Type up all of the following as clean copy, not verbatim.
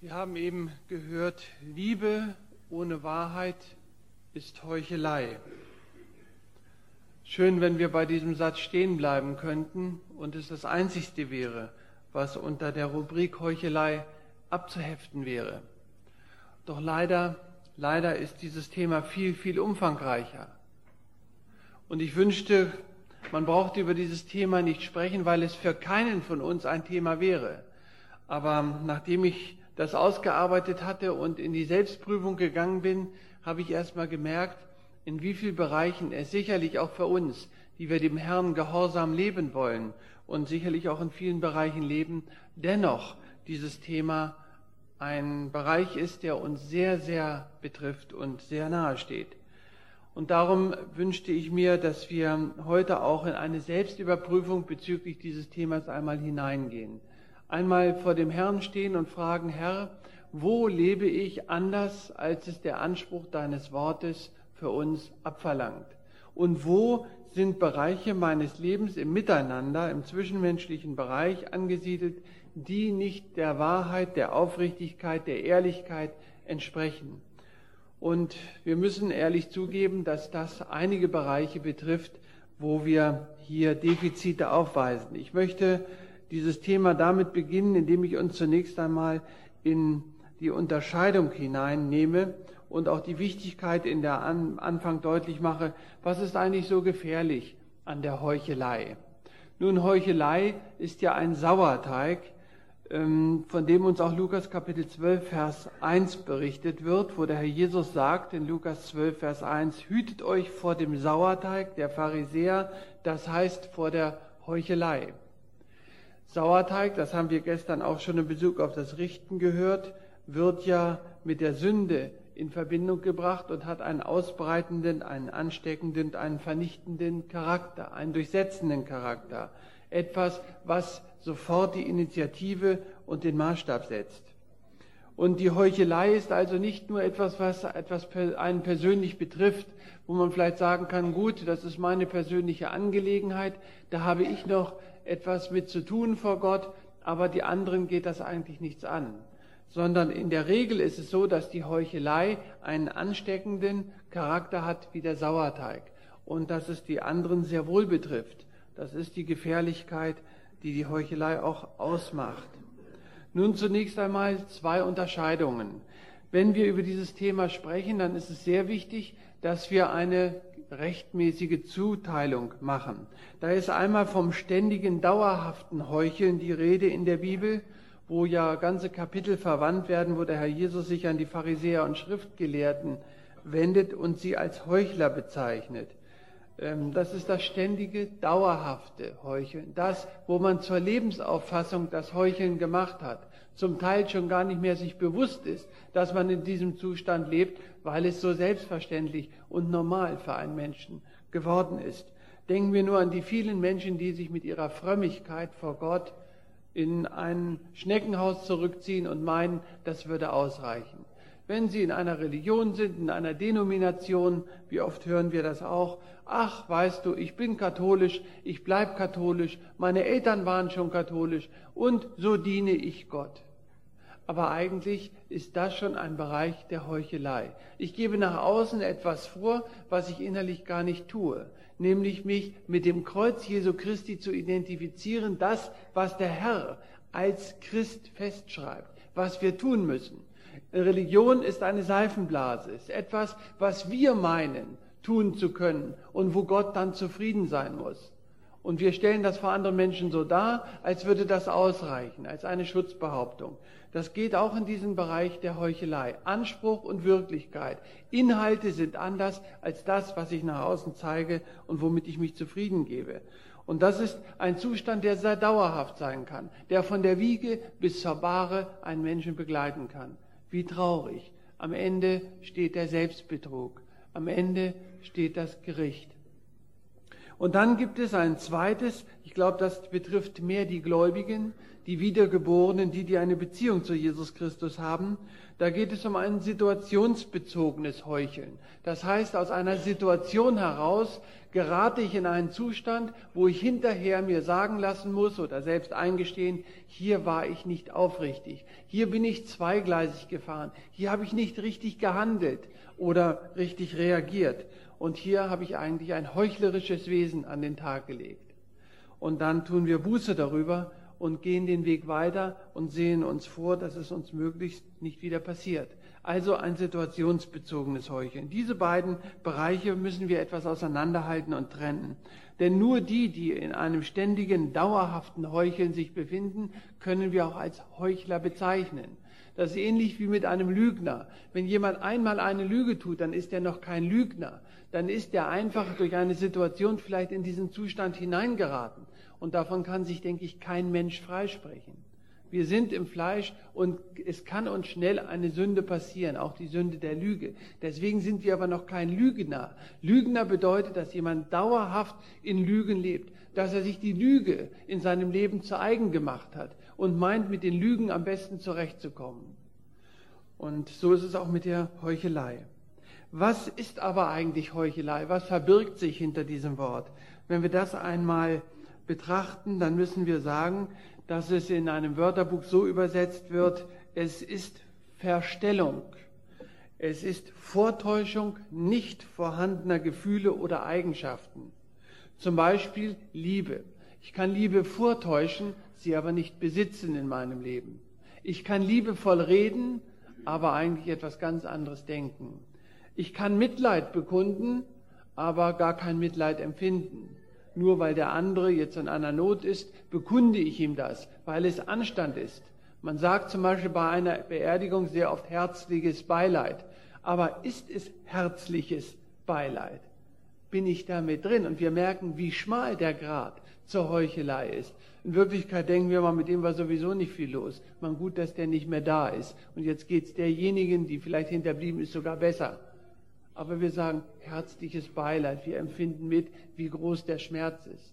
Wir haben eben gehört, Liebe ohne Wahrheit ist Heuchelei. Schön, wenn wir bei diesem Satz stehen bleiben könnten und es das Einzigste wäre, was unter der Rubrik Heuchelei abzuheften wäre. Doch leider ist dieses Thema viel, viel umfangreicher. Und ich wünschte, man brauchte über dieses Thema nicht sprechen, weil es für keinen von uns ein Thema wäre. Aber nachdem ich das ausgearbeitet hatte und in die Selbstprüfung gegangen bin, habe ich erst mal gemerkt, in wie vielen Bereichen es sicherlich auch für uns, die wir dem Herrn gehorsam leben wollen und sicherlich auch in vielen Bereichen leben, dennoch dieses Thema ein Bereich ist, der uns sehr, sehr betrifft und sehr nahe steht. Und darum wünschte ich mir, dass wir heute auch in eine Selbstüberprüfung bezüglich dieses Themas einmal hineingehen. Einmal vor dem Herrn stehen und fragen, Herr, wo lebe ich anders, als es der Anspruch deines Wortes für uns abverlangt? Und wo sind Bereiche meines Lebens im Miteinander, im zwischenmenschlichen Bereich angesiedelt, die nicht der Wahrheit, der Aufrichtigkeit, der Ehrlichkeit entsprechen? Und wir müssen ehrlich zugeben, dass das einige Bereiche betrifft, wo wir hier Defizite aufweisen. Ich möchte dieses Thema damit beginnen, indem ich uns zunächst einmal in die Unterscheidung hineinnehme und auch die Wichtigkeit in der Anfang deutlich mache, was ist eigentlich so gefährlich an der Heuchelei? Nun, Heuchelei ist ja ein Sauerteig, von dem uns auch Lukas Kapitel 12, Vers 1 berichtet wird, wo der Herr Jesus sagt in Lukas 12, Vers 1, hütet euch vor dem Sauerteig der Pharisäer, das heißt vor der Heuchelei. Sauerteig, das haben wir gestern auch schon in Bezug auf das Richten gehört, wird ja mit der Sünde in Verbindung gebracht und hat einen ausbreitenden, einen ansteckenden, einen vernichtenden Charakter, einen durchsetzenden Charakter. Etwas, was sofort die Initiative und den Maßstab setzt. Und die Heuchelei ist also nicht nur etwas, was einen persönlich betrifft, wo man vielleicht sagen kann, gut, das ist meine persönliche Angelegenheit, da habe ich noch etwas mit zu tun vor Gott, aber die anderen geht das eigentlich nichts an. Sondern in der Regel ist es so, dass die Heuchelei einen ansteckenden Charakter hat wie der Sauerteig und dass es die anderen sehr wohl betrifft. Das ist die Gefährlichkeit, die die Heuchelei auch ausmacht. Nun zunächst einmal zwei Unterscheidungen. Wenn wir über dieses Thema sprechen, dann ist es sehr wichtig, dass wir eine rechtmäßige Zuteilung machen. Da ist einmal vom ständigen, dauerhaften Heucheln die Rede in der Bibel, wo ja ganze Kapitel verwandt werden, wo der Herr Jesus sich an die Pharisäer und Schriftgelehrten wendet und sie als Heuchler bezeichnet. Das ist das ständige, dauerhafte Heucheln. Das, wo man zur Lebensauffassung das Heucheln gemacht hat. Zum Teil schon gar nicht mehr sich bewusst ist, dass man in diesem Zustand lebt, weil es so selbstverständlich und normal für einen Menschen geworden ist. Denken wir nur an die vielen Menschen, die sich mit ihrer Frömmigkeit vor Gott in ein Schneckenhaus zurückziehen und meinen, das würde ausreichen. Wenn sie in einer Religion sind, in einer Denomination, wie oft hören wir das auch, ach, weißt du, ich bin katholisch, ich bleib katholisch, meine Eltern waren schon katholisch und so diene ich Gott. Aber eigentlich ist das schon ein Bereich der Heuchelei. Ich gebe nach außen etwas vor, was ich innerlich gar nicht tue, nämlich mich mit dem Kreuz Jesu Christi zu identifizieren, das, was der Herr als Christ festschreibt, was wir tun müssen. Religion ist eine Seifenblase, ist etwas, was wir meinen, tun zu können und wo Gott dann zufrieden sein muss. Und wir stellen das vor anderen Menschen so dar, als würde das ausreichen, als eine Schutzbehauptung. Das geht auch in diesen Bereich der Heuchelei. Anspruch und Wirklichkeit. Inhalte sind anders als das, was ich nach außen zeige und womit ich mich zufrieden gebe. Und das ist ein Zustand, der sehr dauerhaft sein kann, der von der Wiege bis zur Bahre einen Menschen begleiten kann. Wie traurig. Am Ende steht der Selbstbetrug. Am Ende steht das Gericht. Und dann gibt es ein zweites, Ich glaube, das betrifft mehr die Gläubigen, die Wiedergeborenen, die eine Beziehung zu Jesus Christus haben. Da geht es um ein situationsbezogenes Heucheln. Das heißt, aus einer Situation heraus gerate ich in einen Zustand, wo ich hinterher mir sagen lassen muss oder selbst eingestehen, hier war ich nicht aufrichtig, hier bin ich zweigleisig gefahren, hier habe ich nicht richtig gehandelt oder richtig reagiert und hier habe ich eigentlich ein heuchlerisches Wesen an den Tag gelegt. Und dann tun wir Buße darüber und gehen den Weg weiter und sehen uns vor, dass es uns möglichst nicht wieder passiert. Also ein situationsbezogenes Heucheln. Diese beiden Bereiche müssen wir etwas auseinanderhalten und trennen. Denn nur die in einem ständigen, dauerhaften Heucheln sich befinden, können wir auch als Heuchler bezeichnen. Das ist ähnlich wie mit einem Lügner. Wenn jemand einmal eine Lüge tut, dann ist er noch kein Lügner. Dann ist er einfach durch eine Situation vielleicht in diesen Zustand hineingeraten. Und davon kann sich, denke ich, kein Mensch freisprechen. Wir sind im Fleisch und es kann uns schnell eine Sünde passieren, auch die Sünde der Lüge. Deswegen sind wir aber noch kein Lügner. Lügner bedeutet, dass jemand dauerhaft in Lügen lebt, dass er sich die Lüge in seinem Leben zu eigen gemacht hat und meint, mit den Lügen am besten zurechtzukommen. Und so ist es auch mit der Heuchelei. Was ist aber eigentlich Heuchelei? Was verbirgt sich hinter diesem Wort? Wenn wir das einmal betrachten, dann müssen wir sagen, dass es in einem Wörterbuch so übersetzt wird, es ist Verstellung. Es ist Vortäuschung nicht vorhandener Gefühle oder Eigenschaften. Zum Beispiel Liebe. Ich kann Liebe vortäuschen, sie aber nicht besitzen in meinem Leben. Ich kann liebevoll reden, aber eigentlich etwas ganz anderes denken. Ich kann Mitleid bekunden, aber gar kein Mitleid empfinden. Nur weil der andere jetzt in einer Not ist, bekunde ich ihm das, weil es Anstand ist. Man sagt zum Beispiel bei einer Beerdigung sehr oft herzliches Beileid. Aber ist es herzliches Beileid? Bin ich damit drin? Und wir merken, wie schmal der Grat zur Heuchelei ist. In Wirklichkeit denken wir mal, mit dem war sowieso nicht viel los. Man gut, dass der nicht mehr da ist. Und jetzt geht es derjenigen, die vielleicht hinterblieben ist, sogar besser. Aber wir sagen herzliches Beileid. Wir empfinden mit, wie groß der Schmerz ist.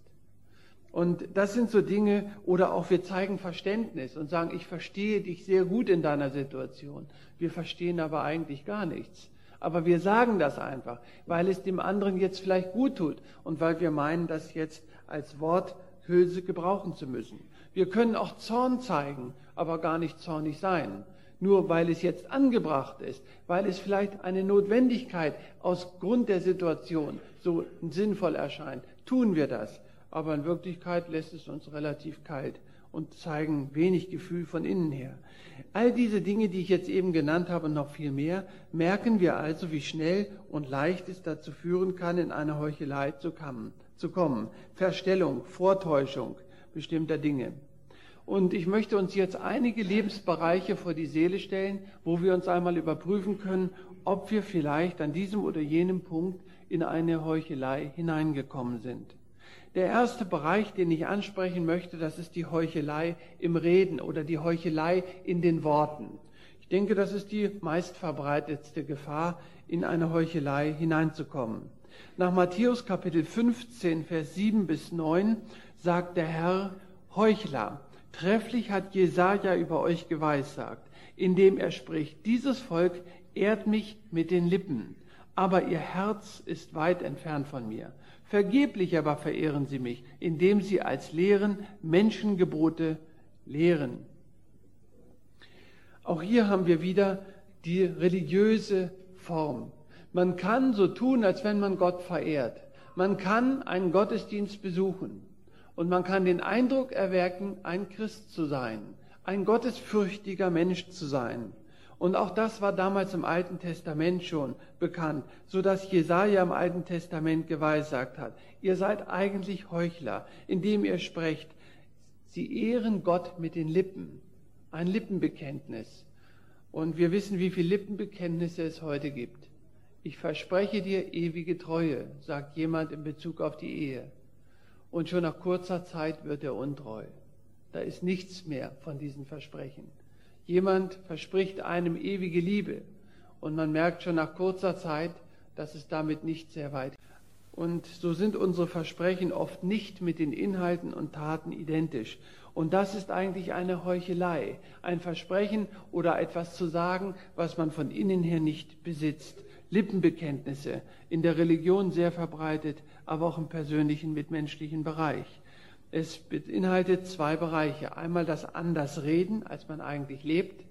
Und das sind so Dinge, oder auch wir zeigen Verständnis und sagen, ich verstehe dich sehr gut in deiner Situation. Wir verstehen aber eigentlich gar nichts. Aber wir sagen das einfach, weil es dem anderen jetzt vielleicht gut tut und weil wir meinen, das jetzt als Worthülse gebrauchen zu müssen. Wir können auch Zorn zeigen, aber gar nicht zornig sein. Nur weil es jetzt angebracht ist, weil es vielleicht eine Notwendigkeit aus Grund der Situation so sinnvoll erscheint, tun wir das. Aber in Wirklichkeit lässt es uns relativ kalt und zeigen wenig Gefühl von innen her. All diese Dinge, die ich jetzt eben genannt habe und noch viel mehr, merken wir also, wie schnell und leicht es dazu führen kann, in eine Heuchelei zu kommen. Verstellung, Vortäuschung bestimmter Dinge. Und ich möchte uns jetzt einige Lebensbereiche vor die Seele stellen, wo wir uns einmal überprüfen können, ob wir vielleicht an diesem oder jenem Punkt in eine Heuchelei hineingekommen sind. Der erste Bereich, den ich ansprechen möchte, das ist die Heuchelei im Reden oder die Heuchelei in den Worten. Ich denke, das ist die meistverbreitetste Gefahr, in eine Heuchelei hineinzukommen. Nach Matthäus Kapitel 15, Vers 7 bis 9 sagt der Herr, Heuchler, trefflich hat Jesaja über euch geweissagt, indem er spricht, dieses Volk ehrt mich mit den Lippen, aber ihr Herz ist weit entfernt von mir. Vergeblich aber verehren sie mich, indem sie als Lehren Menschengebote lehren. Auch hier haben wir wieder die religiöse Form. Man kann so tun, als wenn man Gott verehrt. Man kann einen Gottesdienst besuchen und man kann den Eindruck erwecken, ein Christ zu sein, ein gottesfürchtiger Mensch zu sein. Und auch das war damals im Alten Testament schon bekannt, so dass Jesaja im Alten Testament geweissagt hat. Ihr seid eigentlich Heuchler, indem ihr sprecht. Sie ehren Gott mit den Lippen. Ein Lippenbekenntnis. Und wir wissen, wie viele Lippenbekenntnisse es heute gibt. Ich verspreche dir ewige Treue, sagt jemand in Bezug auf die Ehe. Und schon nach kurzer Zeit wird er untreu. Da ist nichts mehr von diesen Versprechen. Jemand verspricht einem ewige Liebe und man merkt schon nach kurzer Zeit, dass es damit nicht sehr weit ist. Und so sind unsere Versprechen oft nicht mit den Inhalten und Taten identisch. Und das ist eigentlich eine Heuchelei, ein Versprechen oder etwas zu sagen, was man von innen her nicht besitzt. Lippenbekenntnisse, in der Religion sehr verbreitet, aber auch im persönlichen, mitmenschlichen Bereich. Es beinhaltet zwei Bereiche. Einmal das Andersreden, als man eigentlich lebt.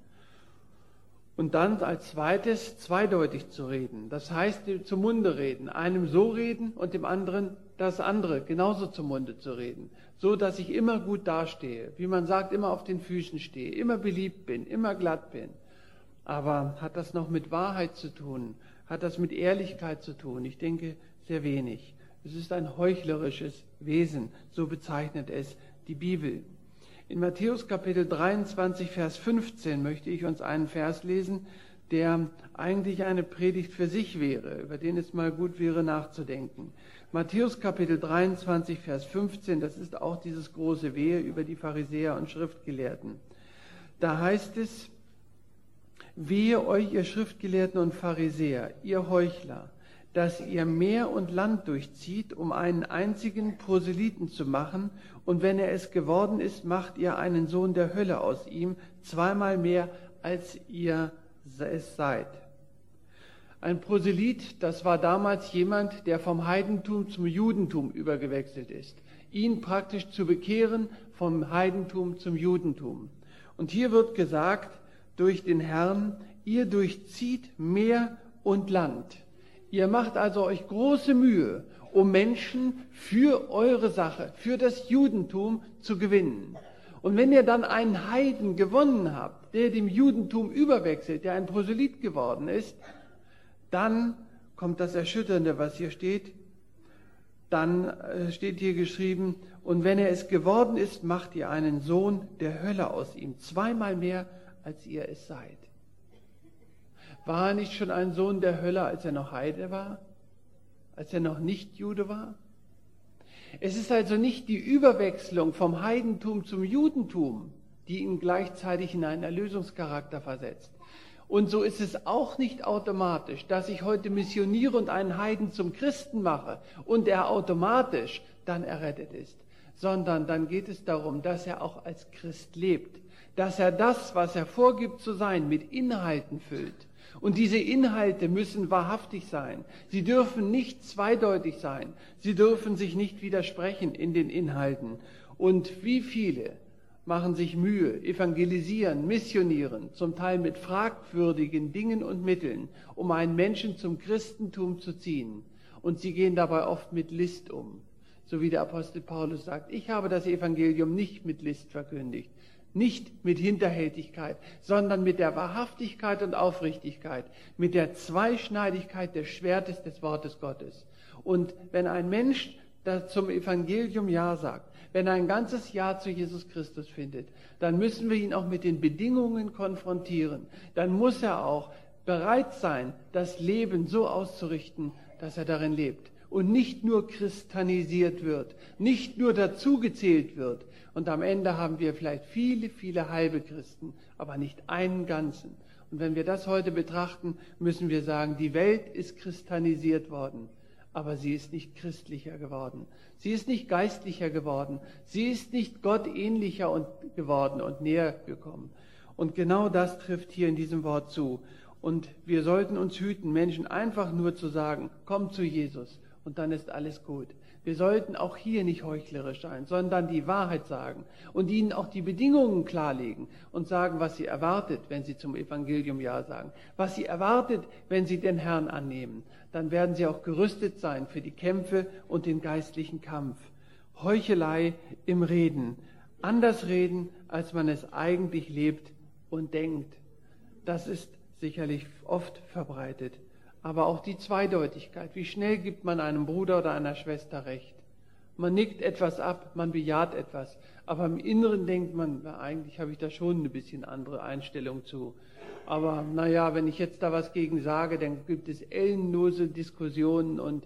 Und dann als zweites zweideutig zu reden. Das heißt, zum Munde reden. Einem so reden und dem anderen das andere genauso zum Munde zu reden. So, dass ich immer gut dastehe. Wie man sagt, immer auf den Füßen stehe, immer beliebt bin, immer glatt bin. Aber hat das noch mit Wahrheit zu tun? Hat das mit Ehrlichkeit zu tun? Ich denke, sehr wenig. Es ist ein heuchlerisches Wesen. So bezeichnet es die Bibel. In Matthäus Kapitel 23, Vers 15 möchte ich uns einen Vers lesen, der eigentlich eine Predigt für sich wäre, über den es mal gut wäre nachzudenken. Matthäus Kapitel 23, Vers 15, das ist auch dieses große Wehe über die Pharisäer und Schriftgelehrten. Da heißt es, wehe euch, ihr Schriftgelehrten und Pharisäer, ihr Heuchler, dass ihr Meer und Land durchzieht, um einen einzigen Proselyten zu machen, und wenn er es geworden ist, macht ihr einen Sohn der Hölle aus ihm, zweimal mehr, als ihr es seid. Ein Proselyt, das war damals jemand, der vom Heidentum zum Judentum übergewechselt ist, ihn praktisch zu bekehren vom Heidentum zum Judentum. Und hier wird gesagt durch den Herrn, ihr durchzieht Meer und Land. Ihr macht also euch große Mühe, um Menschen für eure Sache, für das Judentum zu gewinnen. Und wenn ihr dann einen Heiden gewonnen habt, der dem Judentum überwechselt, der ein Proselyt geworden ist, dann kommt das Erschütternde, was hier steht. Dann steht hier geschrieben, und wenn er es geworden ist, macht ihr einen Sohn der Hölle aus ihm, zweimal mehr, als ihr es seid. War er nicht schon ein Sohn der Hölle, als er noch Heide war? Als er noch nicht Jude war? Es ist also nicht die Überwechslung vom Heidentum zum Judentum, die ihn gleichzeitig in einen Erlösungscharakter versetzt. Und so ist es auch nicht automatisch, dass ich heute missioniere und einen Heiden zum Christen mache und er automatisch dann errettet ist, sondern dann geht es darum, dass er auch als Christ lebt, dass er das, was er vorgibt zu sein, mit Inhalten füllt. Und diese Inhalte müssen wahrhaftig sein. Sie dürfen nicht zweideutig sein. Sie dürfen sich nicht widersprechen in den Inhalten. Und wie viele machen sich Mühe, evangelisieren, missionieren, zum Teil mit fragwürdigen Dingen und Mitteln, um einen Menschen zum Christentum zu ziehen. Und sie gehen dabei oft mit List um. So wie der Apostel Paulus sagt, ich habe das Evangelium nicht mit List verkündigt. Nicht mit Hinterhältigkeit, sondern mit der Wahrhaftigkeit und Aufrichtigkeit, mit der Zweischneidigkeit des Schwertes des Wortes Gottes. Und wenn ein Mensch zum Evangelium Ja sagt, wenn er ein ganzes Ja zu Jesus Christus findet, dann müssen wir ihn auch mit den Bedingungen konfrontieren. Dann muss er auch bereit sein, das Leben so auszurichten, dass er darin lebt und nicht nur christianisiert wird, nicht nur dazugezählt wird. Und am Ende haben wir vielleicht viele, viele halbe Christen, aber nicht einen ganzen. Und wenn wir das heute betrachten, müssen wir sagen, die Welt ist christianisiert worden, aber sie ist nicht christlicher geworden. Sie ist nicht geistlicher geworden. Sie ist nicht gottähnlicher geworden und näher gekommen. Und genau das trifft hier in diesem Wort zu. Und wir sollten uns hüten, Menschen einfach nur zu sagen, komm zu Jesus und dann ist alles gut. Wir sollten auch hier nicht heuchlerisch sein, sondern die Wahrheit sagen und ihnen auch die Bedingungen klarlegen und sagen, was sie erwartet, wenn sie zum Evangelium Ja sagen, was sie erwartet, wenn sie den Herrn annehmen. Dann werden sie auch gerüstet sein für die Kämpfe und den geistlichen Kampf. Heuchelei im Reden, anders reden, als man es eigentlich lebt und denkt. Das ist sicherlich oft verbreitet. Aber auch die Zweideutigkeit. Wie schnell gibt man einem Bruder oder einer Schwester recht? Man nickt etwas ab, man bejaht etwas. Aber im Inneren denkt man, na, eigentlich habe ich da schon ein bisschen andere Einstellung zu. Aber naja, wenn ich jetzt da was gegen sage, dann gibt es ellenlose Diskussionen und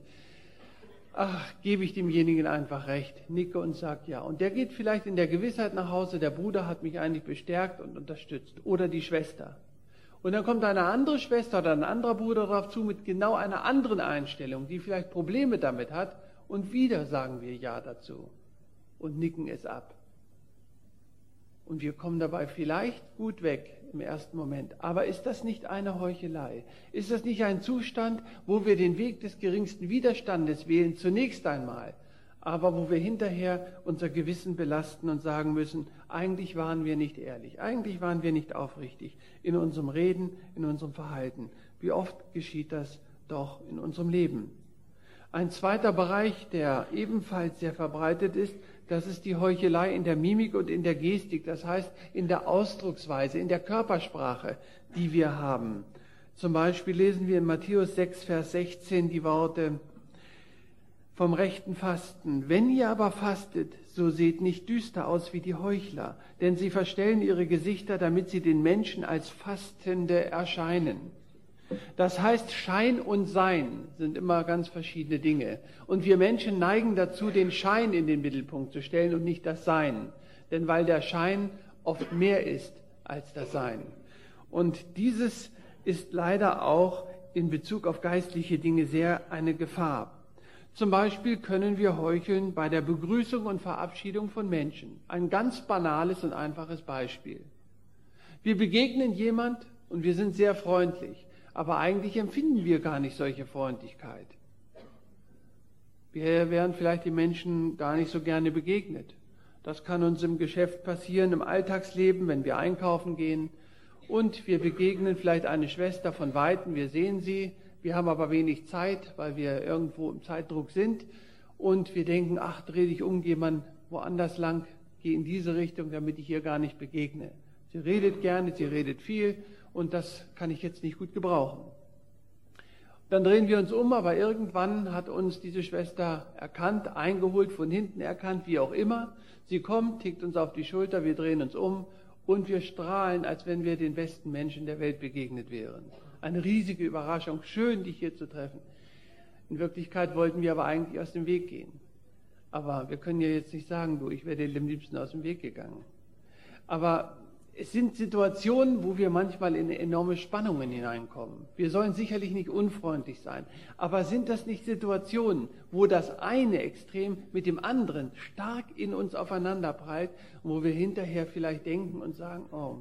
gebe ich demjenigen einfach recht, nicke und sage ja. Und der geht vielleicht in der Gewissheit nach Hause, der Bruder hat mich eigentlich bestärkt und unterstützt. Oder die Schwester. Und dann kommt eine andere Schwester oder ein anderer Bruder darauf zu mit genau einer anderen Einstellung, die vielleicht Probleme damit hat, und wieder sagen wir Ja dazu und nicken es ab. Und wir kommen dabei vielleicht gut weg im ersten Moment. Aber ist das nicht eine Heuchelei? Ist das nicht ein Zustand, wo wir den Weg des geringsten Widerstandes wählen, zunächst einmal, aber wo wir hinterher unser Gewissen belasten und sagen müssen, eigentlich waren wir nicht ehrlich, eigentlich waren wir nicht aufrichtig in unserem Reden, in unserem Verhalten. Wie oft geschieht das doch in unserem Leben? Ein zweiter Bereich, der ebenfalls sehr verbreitet ist, das ist die Heuchelei in der Mimik und in der Gestik, das heißt in der Ausdrucksweise, in der Körpersprache, die wir haben. Zum Beispiel lesen wir in Matthäus 6, Vers 16 die Worte vom rechten Fasten. Wenn ihr aber fastet, so seht nicht düster aus wie die Heuchler, denn sie verstellen ihre Gesichter, damit sie den Menschen als Fastende erscheinen. Das heißt, Schein und Sein sind immer ganz verschiedene Dinge. Und wir Menschen neigen dazu, den Schein in den Mittelpunkt zu stellen und nicht das Sein. Denn weil der Schein oft mehr ist als das Sein. Und dieses ist leider auch in Bezug auf geistliche Dinge sehr eine Gefahr. Zum Beispiel können wir heucheln bei der Begrüßung und Verabschiedung von Menschen. Ein ganz banales und einfaches Beispiel. Wir begegnen jemand und wir sind sehr freundlich. Aber eigentlich empfinden wir gar nicht solche Freundlichkeit. Wir wären vielleicht den Menschen gar nicht so gerne begegnet. Das kann uns im Geschäft passieren, im Alltagsleben, wenn wir einkaufen gehen. Und wir begegnen vielleicht eine Schwester von Weitem, wir sehen sie, wir haben aber wenig Zeit, weil wir irgendwo im Zeitdruck sind. Und wir denken, ach, dreh dich um, geh mal woanders lang, geh in diese Richtung, damit ich ihr gar nicht begegne. Sie redet gerne, sie redet viel. Und das kann ich jetzt nicht gut gebrauchen. Dann drehen wir uns um, aber irgendwann hat uns diese Schwester erkannt, eingeholt, von hinten erkannt, wie auch immer. Sie kommt, tickt uns auf die Schulter, wir drehen uns um und wir strahlen, als wenn wir den besten Menschen der Welt begegnet wären. Eine riesige Überraschung, schön, dich hier zu treffen. In Wirklichkeit wollten wir aber eigentlich aus dem Weg gehen. Aber wir können ja jetzt nicht sagen, du, ich wäre dir am liebsten aus dem Weg gegangen. Aber es sind Situationen, wo wir manchmal in enorme Spannungen hineinkommen. Wir sollen sicherlich nicht unfreundlich sein, aber sind das nicht Situationen, wo das eine Extrem mit dem anderen stark in uns aufeinanderprallt und wo wir hinterher vielleicht denken und sagen, oh,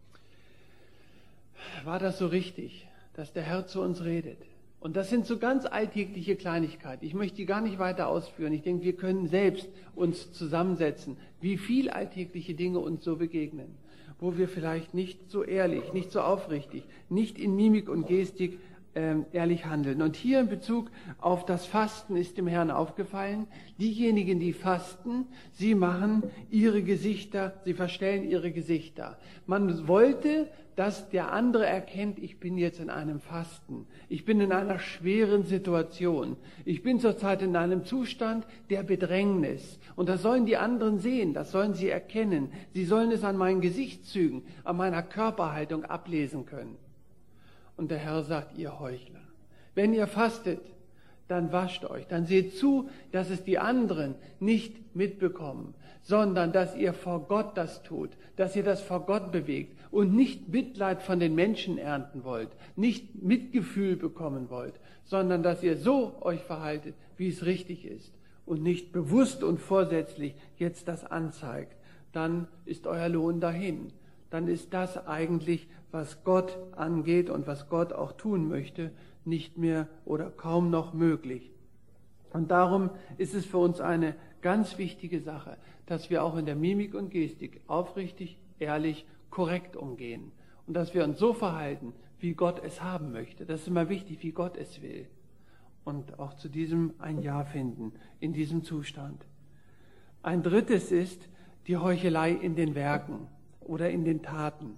war das so richtig, dass der Herr zu uns redet? Und das sind so ganz alltägliche Kleinigkeiten. Ich möchte die gar nicht weiter ausführen. Ich denke, wir können selbst uns zusammensetzen, wie viel alltägliche Dinge uns so begegnen, wo wir vielleicht nicht so ehrlich, nicht so aufrichtig, nicht in Mimik und Gestik ehrlich handeln. Und hier in Bezug auf das Fasten ist dem Herrn aufgefallen, diejenigen, die fasten, sie machen ihre Gesichter, sie verstellen ihre Gesichter. Man wollte, dass der andere erkennt, ich bin jetzt in einem Fasten. Ich bin in einer schweren Situation. Ich bin zurzeit in einem Zustand der Bedrängnis. Und das sollen die anderen sehen, das sollen sie erkennen. Sie sollen es an meinen Gesichtszügen, an meiner Körperhaltung ablesen können. Und der Herr sagt, ihr Heuchler, wenn ihr fastet, dann wascht euch, dann seht zu, dass es die anderen nicht mitbekommen, sondern dass ihr vor Gott das tut, dass ihr das vor Gott bewegt und nicht Mitleid von den Menschen ernten wollt, nicht Mitgefühl bekommen wollt, sondern dass ihr so euch verhaltet, wie es richtig ist und nicht bewusst und vorsätzlich jetzt das anzeigt. Dann ist euer Lohn dahin. Dann ist das eigentlich, was Gott angeht und was Gott auch tun möchte, nicht mehr oder kaum noch möglich. Und darum ist es für uns eine ganz wichtige Sache, dass wir auch in der Mimik und Gestik aufrichtig, ehrlich, korrekt umgehen und dass wir uns so verhalten, wie Gott es haben möchte. Das ist immer wichtig, wie Gott es will. Und auch zu diesem ein Ja finden, in diesem Zustand. Ein drittes ist die Heuchelei in den Werken oder in den Taten.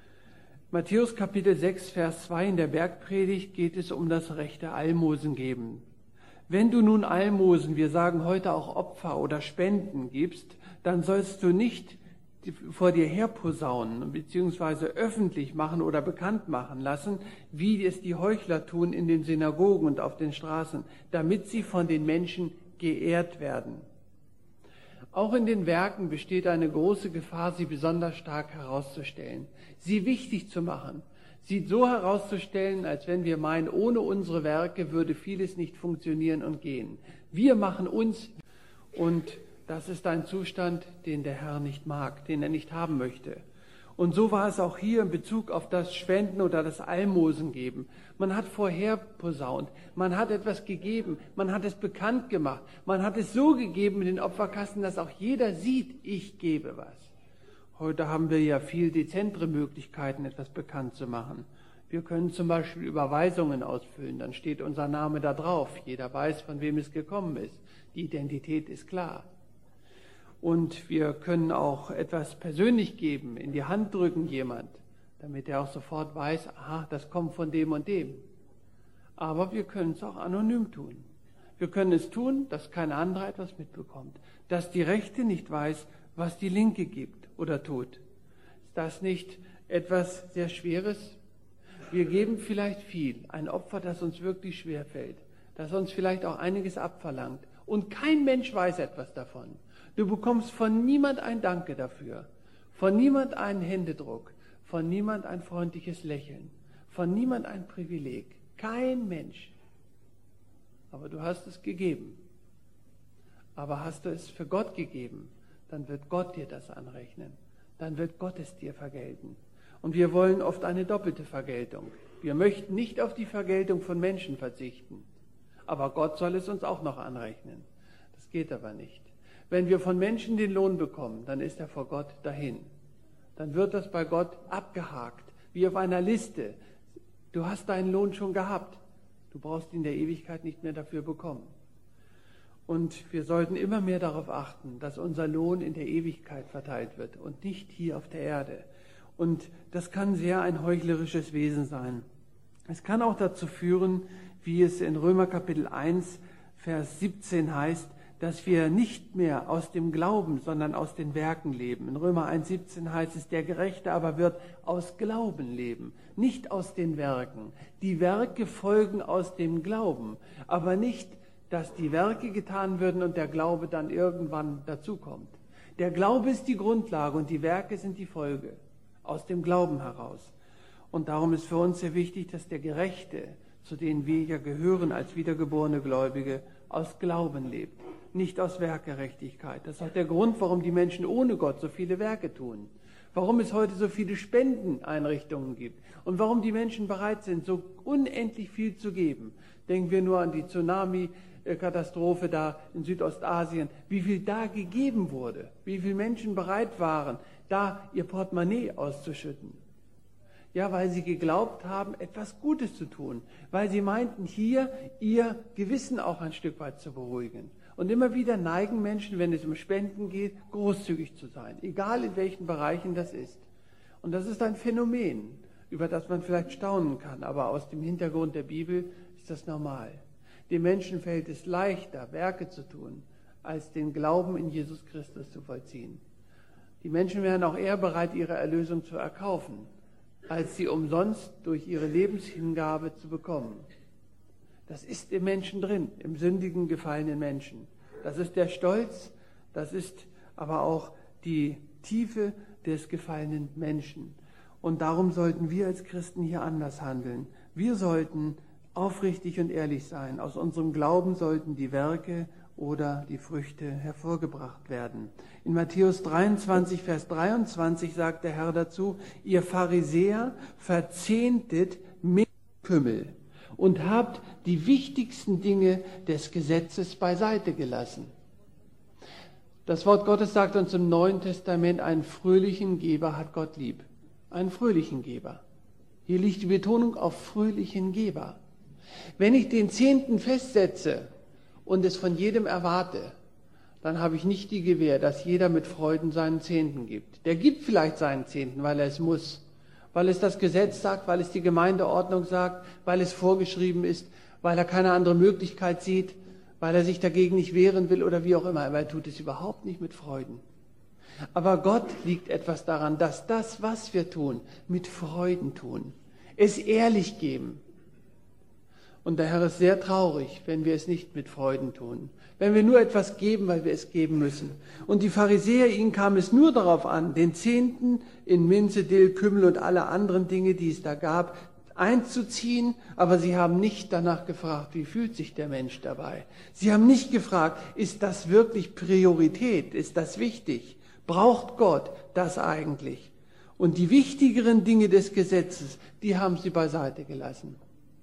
Matthäus Kapitel 6, Vers 2 in der Bergpredigt geht es um das rechte Almosen geben. Wenn du nun Almosen, wir sagen heute auch Opfer oder Spenden gibst, dann sollst du nicht vor dir herposaunen bzw. öffentlich machen oder bekannt machen lassen, wie es die Heuchler tun in den Synagogen und auf den Straßen, damit sie von den Menschen geehrt werden. Auch in den Werken besteht eine große Gefahr, sie besonders stark herauszustellen, sie wichtig zu machen, sieht so herauszustellen, als wenn wir meinen, ohne unsere Werke würde vieles nicht funktionieren und gehen. Wir machen uns, und das ist ein Zustand, den der Herr nicht mag, den er nicht haben möchte. Und so war es auch hier in Bezug auf das Spenden oder das Almosen geben. Man hat vorher posaunt, man hat etwas gegeben, man hat es bekannt gemacht, man hat es so gegeben in den Opferkasten, dass auch jeder sieht, ich gebe was. Heute haben wir ja viel dezentere Möglichkeiten, etwas bekannt zu machen. Wir können zum Beispiel Überweisungen ausfüllen, dann steht unser Name da drauf. Jeder weiß, von wem es gekommen ist. Die Identität ist klar. Und wir können auch etwas persönlich geben, in die Hand drücken jemand, damit er auch sofort weiß, aha, das kommt von dem und dem. Aber wir können es auch anonym tun. Wir können es tun, dass kein anderer etwas mitbekommt, dass die Rechte nicht weiß, was die Linke gibt oder tut. Ist das nicht etwas sehr Schweres? Wir geben vielleicht viel, ein Opfer, das uns wirklich schwer fällt, das uns vielleicht auch einiges abverlangt. Und kein Mensch weiß etwas davon. Du bekommst von niemand ein Danke dafür, von niemand einen Händedruck, von niemand ein freundliches Lächeln, von niemand ein Privileg. Kein Mensch. Aber du hast es gegeben. Aber hast du es für Gott gegeben, dann wird Gott dir das anrechnen. Dann wird Gott es dir vergelten. Und wir wollen oft eine doppelte Vergeltung. Wir möchten nicht auf die Vergeltung von Menschen verzichten. Aber Gott soll es uns auch noch anrechnen. Das geht aber nicht. Wenn wir von Menschen den Lohn bekommen, dann ist er vor Gott dahin. Dann wird das bei Gott abgehakt, wie auf einer Liste. Du hast deinen Lohn schon gehabt. Du brauchst ihn in der Ewigkeit nicht mehr dafür bekommen. Und wir sollten immer mehr darauf achten, dass unser Lohn in der Ewigkeit verteilt wird und nicht hier auf der Erde. Und das kann sehr ein heuchlerisches Wesen sein. Es kann auch dazu führen, wie es in Römer Kapitel 1, Vers 17 heißt, dass wir nicht mehr aus dem Glauben, sondern aus den Werken leben. In Römer 1, 17 heißt es, der Gerechte aber wird aus Glauben leben, nicht aus den Werken. Die Werke folgen aus dem Glauben, aber nicht, dass die Werke getan würden und der Glaube dann irgendwann dazukommt. Der Glaube ist die Grundlage und die Werke sind die Folge, aus dem Glauben heraus. Und darum ist für uns sehr wichtig, dass der Gerechte, zu denen wir ja gehören als wiedergeborene Gläubige, aus Glauben lebt, nicht aus Werkgerechtigkeit. Das ist auch der Grund, warum die Menschen ohne Gott so viele Werke tun. Warum es heute so viele Spendeneinrichtungen gibt und warum die Menschen bereit sind, so unendlich viel zu geben. Denken wir nur an die Tsunami-Katastrophe da in Südostasien, wie viel da gegeben wurde, wie viele Menschen bereit waren, da ihr Portemonnaie auszuschütten. Ja, weil sie geglaubt haben, etwas Gutes zu tun, weil sie meinten, hier ihr Gewissen auch ein Stück weit zu beruhigen. Und immer wieder neigen Menschen, wenn es um Spenden geht, großzügig zu sein, egal in welchen Bereichen das ist. Und das ist ein Phänomen, über das man vielleicht staunen kann, aber aus dem Hintergrund der Bibel ist das normal. Den Menschen fällt es leichter, Werke zu tun, als den Glauben in Jesus Christus zu vollziehen. Die Menschen wären auch eher bereit, ihre Erlösung zu erkaufen, als sie umsonst durch ihre Lebenshingabe zu bekommen. Das ist im Menschen drin, im sündigen, gefallenen Menschen. Das ist der Stolz, das ist aber auch die Tiefe des gefallenen Menschen. Und darum sollten wir als Christen hier anders handeln. Wir sollten aufrichtig und ehrlich sein. Aus unserem Glauben sollten die Werke oder die Früchte hervorgebracht werden. In Matthäus 23, Vers 23 sagt der Herr dazu, ihr Pharisäer verzehntet mit Kümmel und habt die wichtigsten Dinge des Gesetzes beiseite gelassen. Das Wort Gottes sagt uns im Neuen Testament, einen fröhlichen Geber hat Gott lieb. Einen fröhlichen Geber. Hier liegt die Betonung auf fröhlichen Geber. Wenn ich den Zehnten festsetze und es von jedem erwarte, dann habe ich nicht die Gewähr, dass jeder mit Freuden seinen Zehnten gibt. Der gibt vielleicht seinen Zehnten, weil er es muss, weil es das Gesetz sagt, weil es die Gemeindeordnung sagt, weil es vorgeschrieben ist, weil er keine andere Möglichkeit sieht, weil er sich dagegen nicht wehren will oder wie auch immer. Aber er tut es überhaupt nicht mit Freuden. Aber Gott liegt etwas daran, dass das, was wir tun, mit Freuden tun. Es ehrlich geben. Und der Herr ist sehr traurig, wenn wir es nicht mit Freuden tun. Wenn wir nur etwas geben, weil wir es geben müssen. Und die Pharisäer, ihnen kam es nur darauf an, den Zehnten in Minze, Dill, Kümmel und alle anderen Dinge, die es da gab, einzuziehen, aber sie haben nicht danach gefragt, wie fühlt sich der Mensch dabei. Sie haben nicht gefragt, ist das wirklich Priorität, ist das wichtig, braucht Gott das eigentlich? Und die wichtigeren Dinge des Gesetzes, die haben sie beiseite gelassen.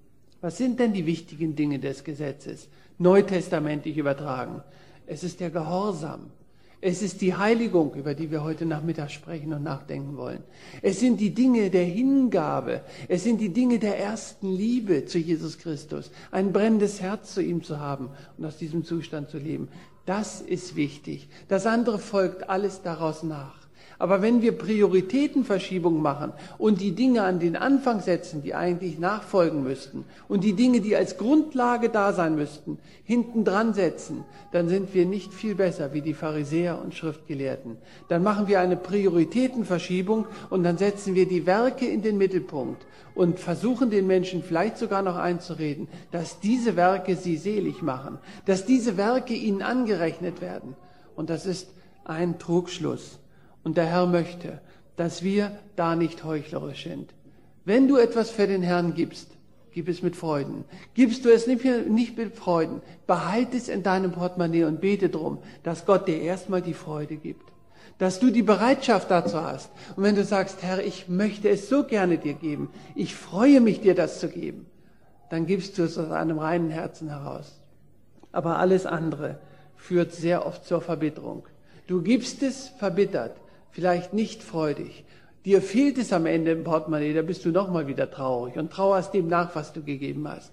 Was sind denn die wichtigen Dinge des Gesetzes, neutestamentlich übertragen? Es ist der Gehorsam. Es ist die Heiligung, über die wir heute Nachmittag sprechen und nachdenken wollen. Es sind die Dinge der Hingabe. Es sind die Dinge der ersten Liebe zu Jesus Christus. Ein brennendes Herz zu ihm zu haben und aus diesem Zustand zu leben. Das ist wichtig. Das andere folgt alles daraus nach. Aber wenn wir Prioritätenverschiebung machen und die Dinge an den Anfang setzen, die eigentlich nachfolgen müssten, und die Dinge, die als Grundlage da sein müssten, hinten dran setzen, dann sind wir nicht viel besser wie die Pharisäer und Schriftgelehrten. Dann machen wir eine Prioritätenverschiebung und dann setzen wir die Werke in den Mittelpunkt und versuchen den Menschen vielleicht sogar noch einzureden, dass diese Werke sie selig machen, dass diese Werke ihnen angerechnet werden. Und das ist ein Trugschluss. Und der Herr möchte, dass wir da nicht heuchlerisch sind. Wenn du etwas für den Herrn gibst, gib es mit Freuden. Gibst du es nicht mit Freuden, behalte es in deinem Portemonnaie und bete drum, dass Gott dir erstmal die Freude gibt. Dass du die Bereitschaft dazu hast. Und wenn du sagst, Herr, ich möchte es so gerne dir geben, ich freue mich, dir das zu geben, dann gibst du es aus einem reinen Herzen heraus. Aber alles andere führt sehr oft zur Verbitterung. Du gibst es verbittert. Vielleicht nicht freudig. Dir fehlt es am Ende im Portemonnaie, da bist du nochmal wieder traurig und trauerst dem nach, was du gegeben hast.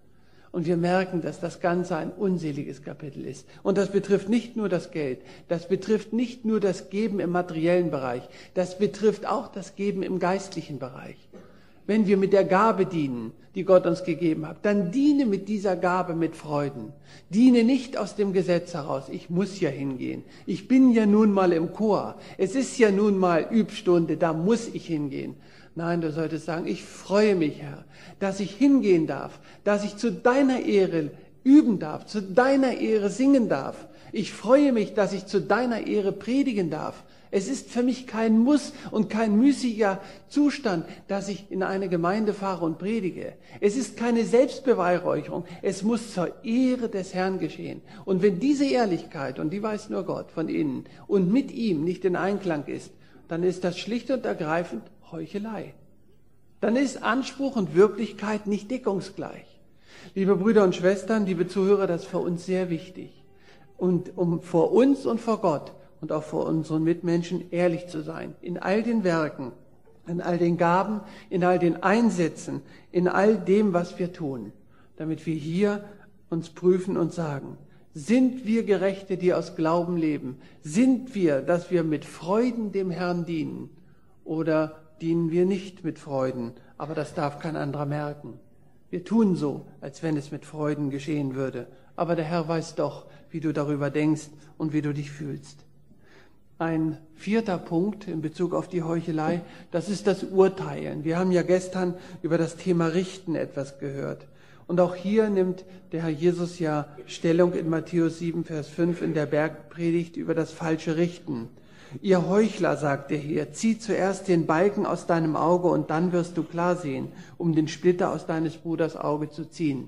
Und wir merken, dass das Ganze ein unseliges Kapitel ist. Und das betrifft nicht nur das Geld, das betrifft nicht nur das Geben im materiellen Bereich, das betrifft auch das Geben im geistlichen Bereich. Wenn wir mit der Gabe dienen, die Gott uns gegeben hat, dann diene mit dieser Gabe mit Freuden. Diene nicht aus dem Gesetz heraus, ich muss ja hingehen. Ich bin ja nun mal im Chor. Es ist ja nun mal Übstunde, da muss ich hingehen. Nein, du solltest sagen, ich freue mich, Herr, dass ich hingehen darf, dass ich zu deiner Ehre üben darf, zu deiner Ehre singen darf. Ich freue mich, dass ich zu deiner Ehre predigen darf. Es ist für mich kein Muss und kein müßiger Zustand, dass ich in eine Gemeinde fahre und predige. Es ist keine Selbstbeweihräucherung. Es muss zur Ehre des Herrn geschehen. Und wenn diese Ehrlichkeit, und die weiß nur Gott von innen, und mit ihm nicht in Einklang ist, dann ist das schlicht und ergreifend Heuchelei. Dann ist Anspruch und Wirklichkeit nicht deckungsgleich. Liebe Brüder und Schwestern, liebe Zuhörer, das ist für uns sehr wichtig. Und um vor uns und vor Gott und auch vor unseren Mitmenschen ehrlich zu sein. In all den Werken, in all den Gaben, in all den Einsätzen, in all dem, was wir tun. Damit wir hier uns prüfen und sagen, sind wir Gerechte, die aus Glauben leben? Sind wir, dass wir mit Freuden dem Herrn dienen? Oder dienen wir nicht mit Freuden? Aber das darf kein anderer merken. Wir tun so, als wenn es mit Freuden geschehen würde. Aber der Herr weiß doch, wie du darüber denkst und wie du dich fühlst. Ein vierter Punkt in Bezug auf die Heuchelei, das ist das Urteilen. Wir haben ja gestern über das Thema Richten etwas gehört. Und auch hier nimmt der Herr Jesus ja Stellung in Matthäus 7, Vers 5 in der Bergpredigt über das falsche Richten. Ihr Heuchler, sagt er hier, zieh zuerst den Balken aus deinem Auge und dann wirst du klar sehen, um den Splitter aus deines Bruders Auge zu ziehen.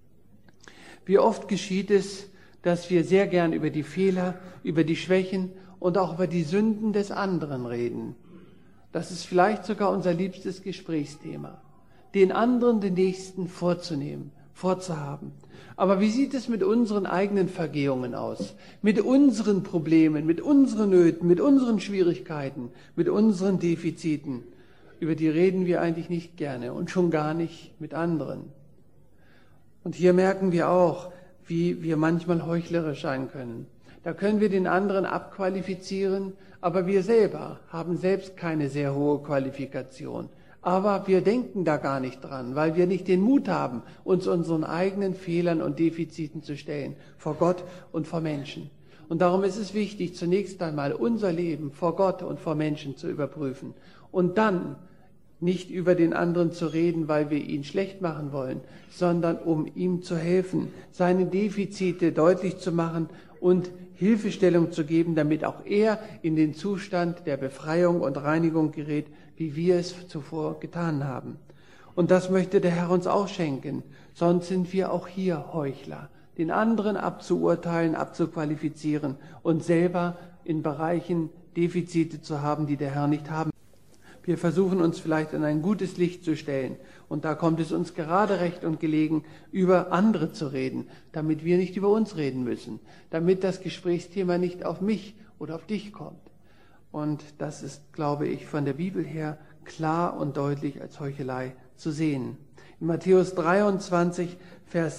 Wie oft geschieht es, dass wir sehr gern über die Fehler, über die Schwächen und auch über die Sünden des anderen reden. Das ist vielleicht sogar unser liebstes Gesprächsthema. Den anderen, den Nächsten vorzunehmen, vorzuhaben. Aber wie sieht es mit unseren eigenen Vergehungen aus? Mit unseren Problemen, mit unseren Nöten, mit unseren Schwierigkeiten, mit unseren Defiziten? Über die reden wir eigentlich nicht gerne und schon gar nicht mit anderen. Und hier merken wir auch, wie wir manchmal heuchlerisch sein können. Da können wir den anderen abqualifizieren, aber wir selber haben selbst keine sehr hohe Qualifikation. Aber wir denken da gar nicht dran, weil wir nicht den Mut haben, uns unseren eigenen Fehlern und Defiziten zu stellen, vor Gott und vor Menschen. Und darum ist es wichtig, zunächst einmal unser Leben vor Gott und vor Menschen zu überprüfen und dann nicht über den anderen zu reden, weil wir ihn schlecht machen wollen, sondern um ihm zu helfen, seine Defizite deutlich zu machen und Hilfestellung zu geben, damit auch er in den Zustand der Befreiung und Reinigung gerät, wie wir es zuvor getan haben. Und das möchte der Herr uns auch schenken, sonst sind wir auch hier Heuchler, den anderen abzuurteilen, abzuqualifizieren und selber in Bereichen Defizite zu haben, die der Herr nicht haben. Wir versuchen uns vielleicht in ein gutes Licht zu stellen. Und da kommt es uns gerade recht und gelegen, über andere zu reden, damit wir nicht über uns reden müssen, damit das Gesprächsthema nicht auf mich oder auf dich kommt. Und das ist, glaube ich, von der Bibel her klar und deutlich als Heuchelei zu sehen. In Matthäus 23, Vers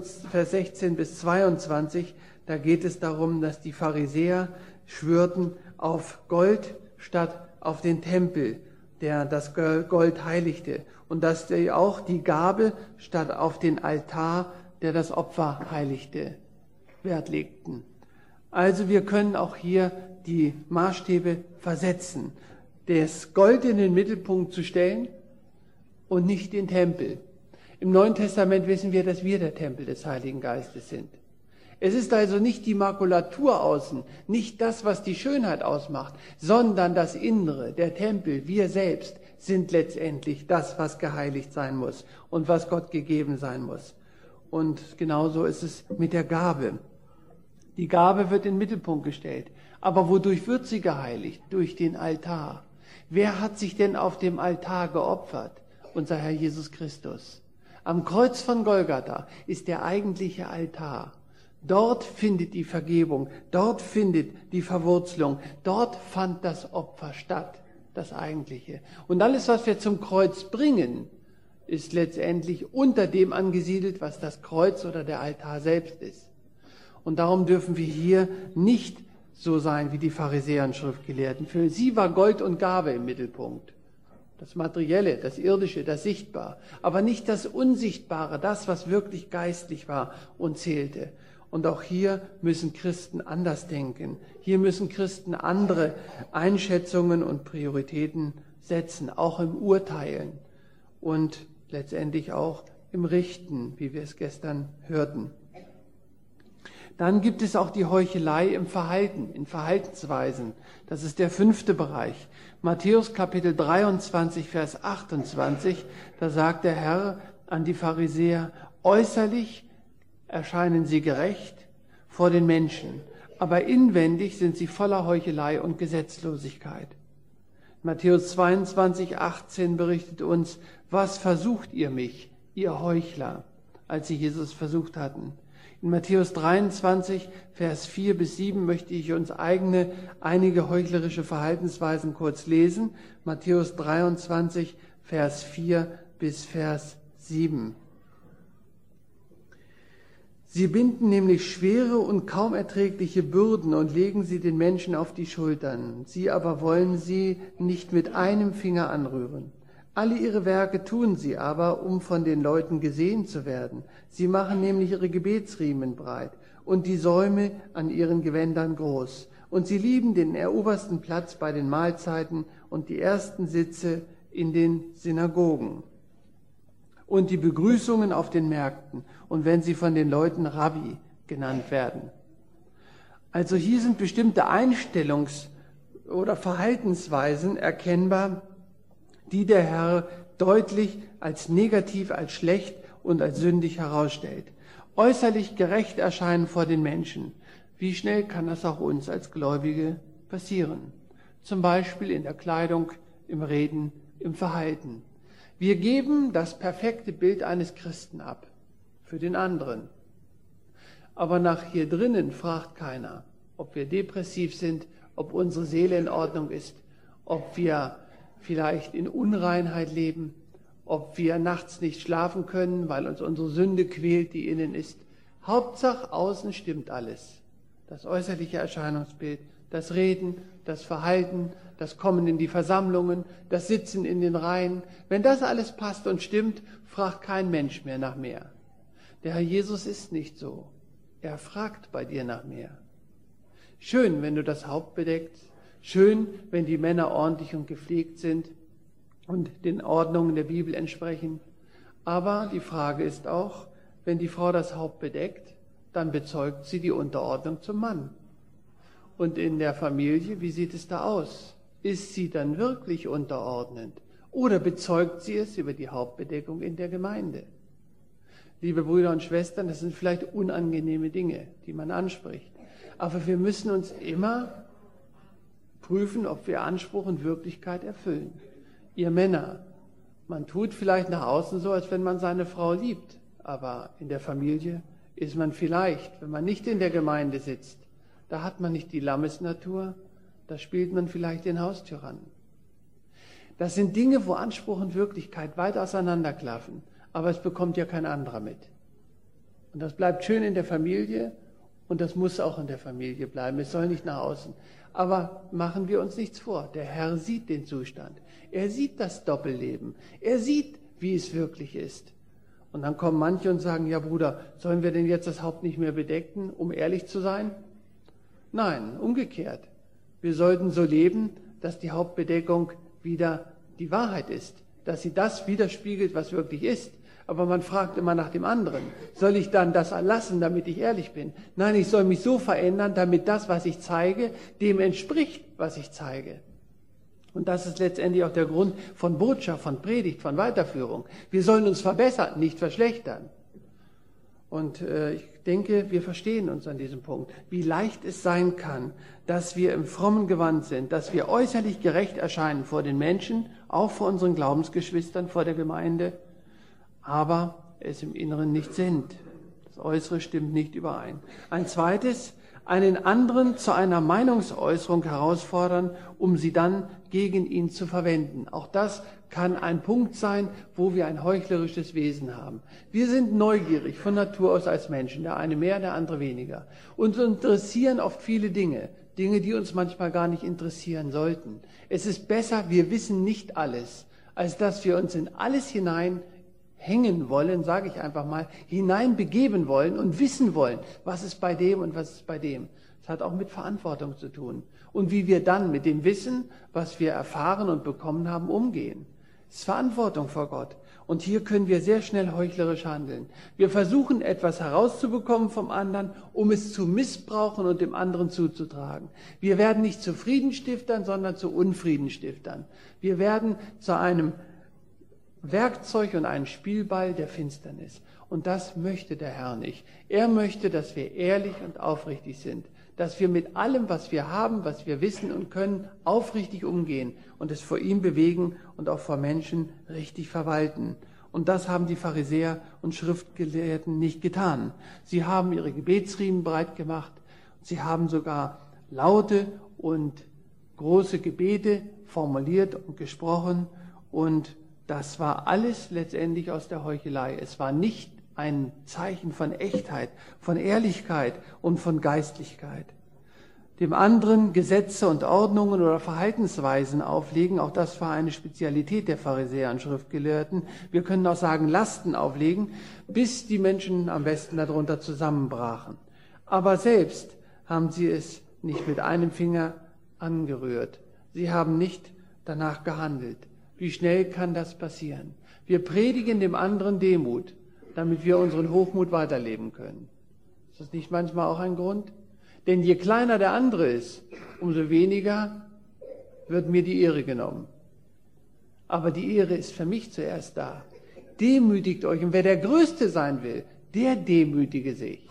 16 bis 22, da geht es darum, dass die Pharisäer schwörten auf Gold statt auf den Tempel, der das Gold heiligte, und dass sie auch die Gabe statt auf den Altar, der das Opfer heiligte, Wert legten. Also wir können auch hier die Maßstäbe versetzen, das Gold in den Mittelpunkt zu stellen und nicht den Tempel. Im Neuen Testament wissen wir, dass wir der Tempel des Heiligen Geistes sind. Es ist also nicht die Makulatur außen, nicht das, was die Schönheit ausmacht, sondern das Innere, der Tempel, wir selbst sind letztendlich das, was geheiligt sein muss und was Gott gegeben sein muss. Und genauso ist es mit der Gabe. Die Gabe wird in den Mittelpunkt gestellt. Aber wodurch wird sie geheiligt? Durch den Altar. Wer hat sich denn auf dem Altar geopfert? Unser Herr Jesus Christus. Am Kreuz von Golgatha ist der eigentliche Altar. Dort findet die Vergebung, dort findet die Verwurzelung, dort fand das Opfer statt, das Eigentliche. Und alles, was wir zum Kreuz bringen, ist letztendlich unter dem angesiedelt, was das Kreuz oder der Altar selbst ist. Und darum dürfen wir hier nicht so sein wie die Pharisäer und Schriftgelehrten. Für sie war Gold und Gabe im Mittelpunkt. Das Materielle, das Irdische, das Sichtbare, aber nicht das Unsichtbare, das, was wirklich geistlich war und zählte. Und auch hier müssen Christen anders denken. Hier müssen Christen andere Einschätzungen und Prioritäten setzen, auch im Urteilen und letztendlich auch im Richten, wie wir es gestern hörten. Dann gibt es auch die Heuchelei im Verhalten, in Verhaltensweisen. Das ist der 5. Bereich. Matthäus Kapitel 23, Vers 28, da sagt der Herr an die Pharisäer, äußerlich erscheinen sie gerecht vor den Menschen, aber inwendig sind sie voller Heuchelei und Gesetzlosigkeit. Matthäus 22, 18 berichtet uns, was versucht ihr mich, ihr Heuchler, als sie Jesus versucht hatten. In Matthäus 23, Vers 4 bis 7 möchte ich uns einige heuchlerische Verhaltensweisen kurz lesen. Matthäus 23, Vers 4 bis Vers 7. Sie binden nämlich schwere und kaum erträgliche Bürden und legen sie den Menschen auf die Schultern. Sie aber wollen sie nicht mit einem Finger anrühren. Alle ihre Werke tun sie aber, um von den Leuten gesehen zu werden. Sie machen nämlich ihre Gebetsriemen breit und die Säume an ihren Gewändern groß. Und sie lieben den erobersten Platz bei den Mahlzeiten und die ersten Sitze in den Synagogen und die Begrüßungen auf den Märkten und wenn sie von den Leuten Rabbi genannt werden. Also hier sind bestimmte oder Verhaltensweisen erkennbar, die der Herr deutlich als negativ, als schlecht und als sündig herausstellt. Äußerlich gerecht erscheinen vor den Menschen. Wie schnell kann das auch uns als Gläubige passieren? Zum Beispiel in der Kleidung, im Reden, im Verhalten. Wir geben das perfekte Bild eines Christen ab, für den anderen. Aber nach hier drinnen fragt keiner, ob wir depressiv sind, ob unsere Seele in Ordnung ist, ob wir vielleicht in Unreinheit leben, ob wir nachts nicht schlafen können, weil uns unsere Sünde quält, die innen ist. Hauptsache außen stimmt alles. Das äußerliche Erscheinungsbild, das Reden, das Verhalten, das Kommen in die Versammlungen, das Sitzen in den Reihen. Wenn das alles passt und stimmt, fragt kein Mensch mehr nach mehr. Der Herr Jesus ist nicht so. Er fragt bei dir nach mehr. Schön, wenn du das Haupt bedeckst. Schön, wenn die Männer ordentlich und gepflegt sind. und den Ordnungen der Bibel entsprechen. Aber die Frage ist auch, wenn die Frau das Haupt bedeckt, dann bezeugt sie die Unterordnung zum Mann. Und in der Familie, wie sieht es da aus? Ist sie dann wirklich unterordnend? Oder bezeugt sie es über die Hauptbedeckung in der Gemeinde? Liebe Brüder und Schwestern, das sind vielleicht unangenehme Dinge, die man anspricht. Aber wir müssen uns immer prüfen, ob wir Anspruch und Wirklichkeit erfüllen. Ihr Männer, man tut vielleicht nach außen so, als wenn man seine Frau liebt. Aber in der Familie ist man vielleicht, wenn man nicht in der Gemeinde sitzt, da hat man nicht die Lammesnatur, da spielt man vielleicht den Haustyrannen. Das sind Dinge, wo Anspruch und Wirklichkeit weit auseinanderklaffen, aber es bekommt ja kein anderer mit. Und das bleibt schön in der Familie und das muss auch in der Familie bleiben, es soll nicht nach außen. Aber machen wir uns nichts vor, der Herr sieht den Zustand, er sieht das Doppelleben, er sieht, wie es wirklich ist. Und dann kommen manche und sagen, ja Bruder, sollen wir denn jetzt das Haupt nicht mehr bedecken, um ehrlich zu sein? Nein, umgekehrt. Wir sollten so leben, dass die Hauptbedeckung wieder die Wahrheit ist, dass sie das widerspiegelt, was wirklich ist. Aber man fragt immer nach dem anderen. Soll ich dann das erlassen, damit ich ehrlich bin? Nein, ich soll mich so verändern, damit das, was ich zeige, dem entspricht, was ich zeige. Und das ist letztendlich auch der Grund von Botschaft, von Predigt, von Weiterführung. Wir sollen uns verbessern, nicht verschlechtern. Und ich denke, wir verstehen uns an diesem Punkt, wie leicht es sein kann, dass wir im frommen Gewand sind, dass wir äußerlich gerecht erscheinen vor den Menschen, auch vor unseren Glaubensgeschwistern, vor der Gemeinde, aber es im Inneren nicht sind. Das Äußere stimmt nicht überein. Ein zweites, einen anderen zu einer Meinungsäußerung herausfordern, um sie dann gegen ihn zu verwenden. Auch das kann ein Punkt sein, wo wir ein heuchlerisches Wesen haben. Wir sind neugierig von Natur aus als Menschen, der eine mehr, der andere weniger. Uns interessieren oft viele Dinge, die uns manchmal gar nicht interessieren sollten. Es ist besser, wir wissen nicht alles, als dass wir uns in alles hineinhängen wollen, sage ich einfach mal, hineinbegeben wollen und wissen wollen, was ist bei dem und was ist bei dem. Das hat auch mit Verantwortung zu tun. Und wie wir dann mit dem Wissen, was wir erfahren und bekommen haben, umgehen. Es ist Verantwortung vor Gott. Und hier können wir sehr schnell heuchlerisch handeln. Wir versuchen, etwas herauszubekommen vom anderen, um es zu missbrauchen und dem anderen zuzutragen. Wir werden nicht zu Friedenstiftern, sondern zu Unfriedenstiftern. Wir werden zu einem Werkzeug und einem Spielball der Finsternis. Und das möchte der Herr nicht. Er möchte, dass wir ehrlich und aufrichtig sind. Dass wir mit allem, was wir haben, was wir wissen und können, aufrichtig umgehen und es vor ihm bewegen und auch vor Menschen richtig verwalten. Und das haben die Pharisäer und Schriftgelehrten nicht getan. Sie haben ihre Gebetsriemen breit gemacht. Sie haben sogar laute und große Gebete formuliert und gesprochen. Und das war alles letztendlich aus der Heuchelei. Es war nicht ein Zeichen von Echtheit, von Ehrlichkeit und von Geistlichkeit. Dem anderen Gesetze und Ordnungen oder Verhaltensweisen auflegen, auch das war eine Spezialität der Pharisäer und Schriftgelehrten. Wir können auch sagen, Lasten auflegen, bis die Menschen am besten darunter zusammenbrachen. Aber selbst haben sie es nicht mit einem Finger angerührt. Sie haben nicht danach gehandelt. Wie schnell kann das passieren? Wir predigen dem anderen Demut, damit wir unseren Hochmut weiterleben können. Ist das nicht manchmal auch ein Grund? Denn je kleiner der andere ist, umso weniger wird mir die Ehre genommen. Aber die Ehre ist für mich zuerst da. Demütigt euch. Und wer der Größte sein will, der demütige sich.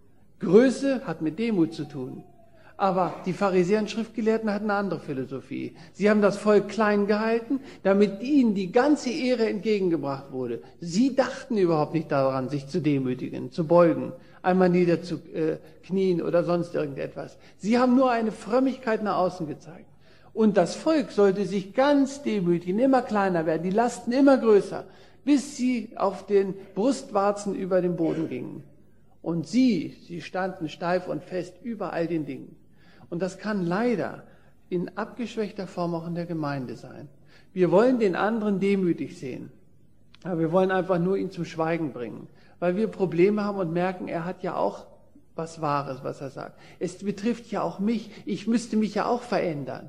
Größe hat mit Demut zu tun. Aber die Pharisäer und Schriftgelehrten hatten eine andere Philosophie. Sie haben das Volk klein gehalten, damit ihnen die ganze Ehre entgegengebracht wurde. Sie dachten überhaupt nicht daran, sich zu demütigen, zu beugen, einmal niederzuknien oder sonst irgendetwas. Sie haben nur eine Frömmigkeit nach außen gezeigt. Und das Volk sollte sich ganz demütigen, immer kleiner werden, die Lasten immer größer, bis sie auf den Brustwarzen über den Boden gingen. Und sie standen steif und fest über all den Dingen. Und das kann leider in abgeschwächter Form auch in der Gemeinde sein. Wir wollen den anderen demütig sehen, aber wir wollen einfach nur ihn zum Schweigen bringen, weil wir Probleme haben und merken, er hat ja auch was Wahres, was er sagt. Es betrifft ja auch mich, ich müsste mich ja auch verändern.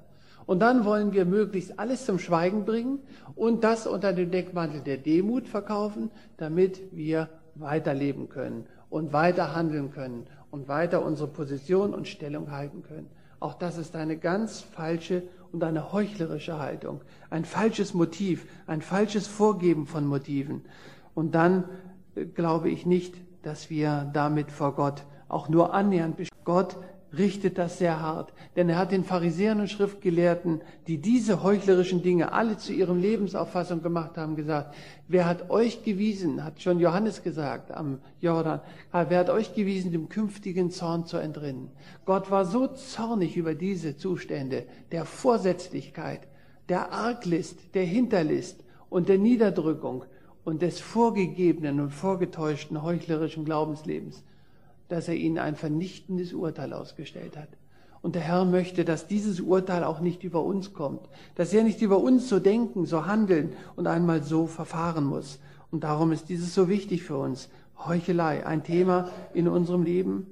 Und dann wollen wir möglichst alles zum Schweigen bringen und das unter dem Deckmantel der Demut verkaufen, damit wir weiterleben können und weiter handeln können und weiter unsere Position und Stellung halten können. Auch das ist eine ganz falsche und eine heuchlerische Haltung, ein falsches Motiv, ein falsches Vorgeben von Motiven. Und dann glaube ich nicht, dass wir damit vor Gott auch nur annähernd bestehen. Gott richtet das sehr hart, denn er hat den Pharisäern und Schriftgelehrten, die diese heuchlerischen Dinge alle zu ihrem Lebensauffassung gemacht haben, gesagt, wer hat euch gewiesen, hat schon Johannes gesagt am Jordan, wer hat euch gewiesen, dem künftigen Zorn zu entrinnen. Gott war so zornig über diese Zustände der Vorsätzlichkeit, der Arglist, der Hinterlist und der Niederdrückung und des vorgegebenen und vorgetäuschten heuchlerischen Glaubenslebens, dass er ihnen ein vernichtendes Urteil ausgestellt hat. Und der Herr möchte, dass dieses Urteil auch nicht über uns kommt, dass er nicht über uns so denken, so handeln und einmal so verfahren muss. Und darum ist dieses so wichtig für uns. Heuchelei, ein Thema in unserem Leben.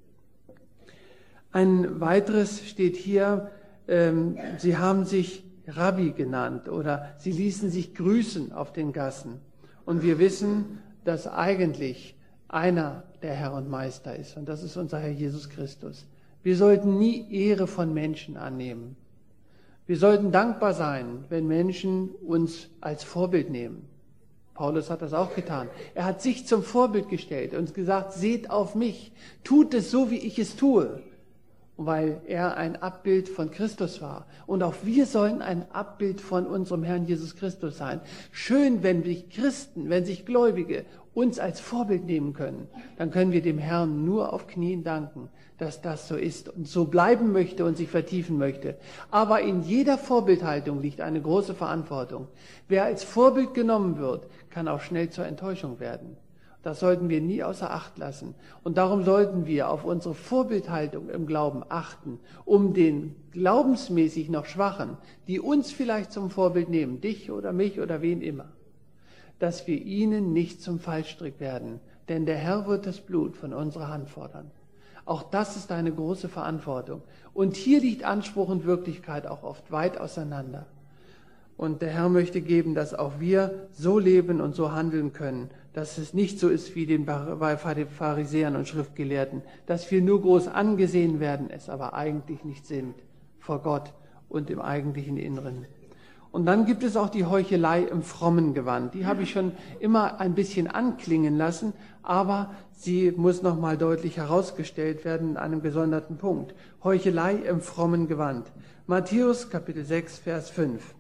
Ein weiteres steht hier, sie haben sich Rabbi genannt oder sie ließen sich grüßen auf den Gassen. Und wir wissen, dass eigentlich einer der Herr und Meister ist, und das ist unser Herr Jesus Christus. Wir sollten nie Ehre von Menschen annehmen. Wir sollten dankbar sein, wenn Menschen uns als Vorbild nehmen. Paulus hat das auch getan. Er hat sich zum Vorbild gestellt und gesagt, seht auf mich, tut es so, wie ich es tue. Weil er ein Abbild von Christus war. Und auch wir sollen ein Abbild von unserem Herrn Jesus Christus sein. Schön, wenn sich Christen, wenn sich Gläubige uns als Vorbild nehmen können, dann können wir dem Herrn nur auf Knien danken, dass das so ist und so bleiben möchte und sich vertiefen möchte. Aber in jeder Vorbildhaltung liegt eine große Verantwortung. Wer als Vorbild genommen wird, kann auch schnell zur Enttäuschung werden. Das sollten wir nie außer Acht lassen. Und darum sollten wir auf unsere Vorbildhaltung im Glauben achten, um den glaubensmäßig noch Schwachen, die uns vielleicht zum Vorbild nehmen, dich oder mich oder wen immer, dass wir ihnen nicht zum Fallstrick werden, denn der Herr wird das Blut von unserer Hand fordern. Auch das ist eine große Verantwortung. Und hier liegt Anspruch und Wirklichkeit auch oft weit auseinander. Und der Herr möchte geben, dass auch wir so leben und so handeln können, dass es nicht so ist wie bei den Pharisäern und Schriftgelehrten, dass wir nur groß angesehen werden, es aber eigentlich nicht sind vor Gott und im eigentlichen Inneren. Und dann gibt es auch die Heuchelei im frommen Gewand. Die habe ich schon immer ein bisschen anklingen lassen, aber sie muss nochmal deutlich herausgestellt werden in einem gesonderten Punkt. Heuchelei im frommen Gewand. Matthäus Kapitel 6, Vers 5.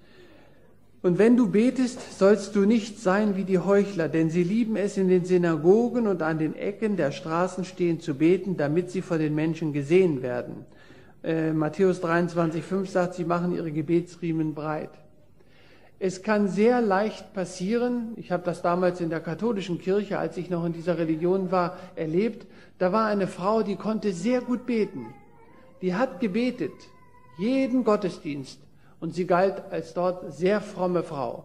Und wenn du betest, sollst du nicht sein wie die Heuchler, denn sie lieben es, in den Synagogen und an den Ecken der Straßen stehen zu beten, damit sie von den Menschen gesehen werden. Matthäus 23,5 sagt, sie machen ihre Gebetsriemen breit. Es kann sehr leicht passieren, ich habe das damals in der katholischen Kirche, als ich noch in dieser Religion war, erlebt, da war eine Frau, die konnte sehr gut beten. Die hat gebetet, jeden Gottesdienst, und sie galt als dort sehr fromme Frau.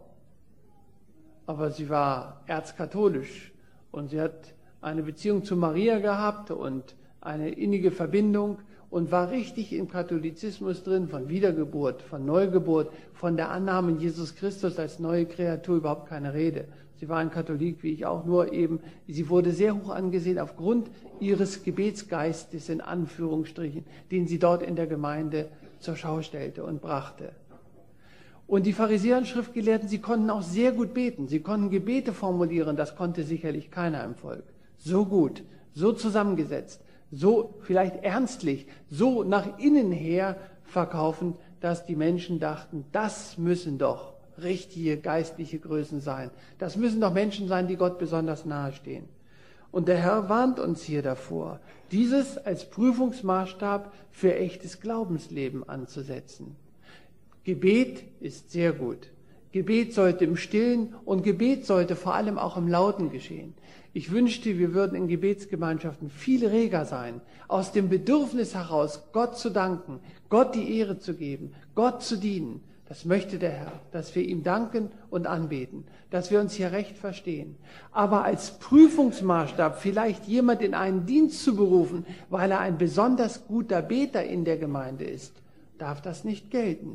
Aber sie war erzkatholisch und sie hat eine Beziehung zu Maria gehabt und eine innige Verbindung und war richtig im Katholizismus drin, von Wiedergeburt, von Neugeburt, von der Annahme Jesus Christus als neue Kreatur überhaupt keine Rede. Sie war ein Katholik, wie ich auch, nur eben, sie wurde sehr hoch angesehen aufgrund ihres Gebetsgeistes, in Anführungsstrichen, den sie dort in der Gemeinde zur Schau stellte und brachte. Und die Pharisäer und Schriftgelehrten, sie konnten auch sehr gut beten. Sie konnten Gebete formulieren, das konnte sicherlich keiner im Volk. So gut, so zusammengesetzt, so vielleicht ernstlich, so nach innen her verkaufen, dass die Menschen dachten, das müssen doch richtige geistliche Größen sein. Das müssen doch Menschen sein, die Gott besonders nahe stehen. Und der Herr warnt uns hier davor, dieses als Prüfungsmaßstab für echtes Glaubensleben anzusetzen. Gebet ist sehr gut. Gebet sollte im Stillen und Gebet sollte vor allem auch im Lauten geschehen. Ich wünschte, wir würden in Gebetsgemeinschaften viel reger sein, aus dem Bedürfnis heraus, Gott zu danken, Gott die Ehre zu geben, Gott zu dienen. Das möchte der Herr, dass wir ihm danken und anbeten, dass wir uns hier recht verstehen. Aber als Prüfungsmaßstab vielleicht jemand in einen Dienst zu berufen, weil er ein besonders guter Beter in der Gemeinde ist, darf das nicht gelten.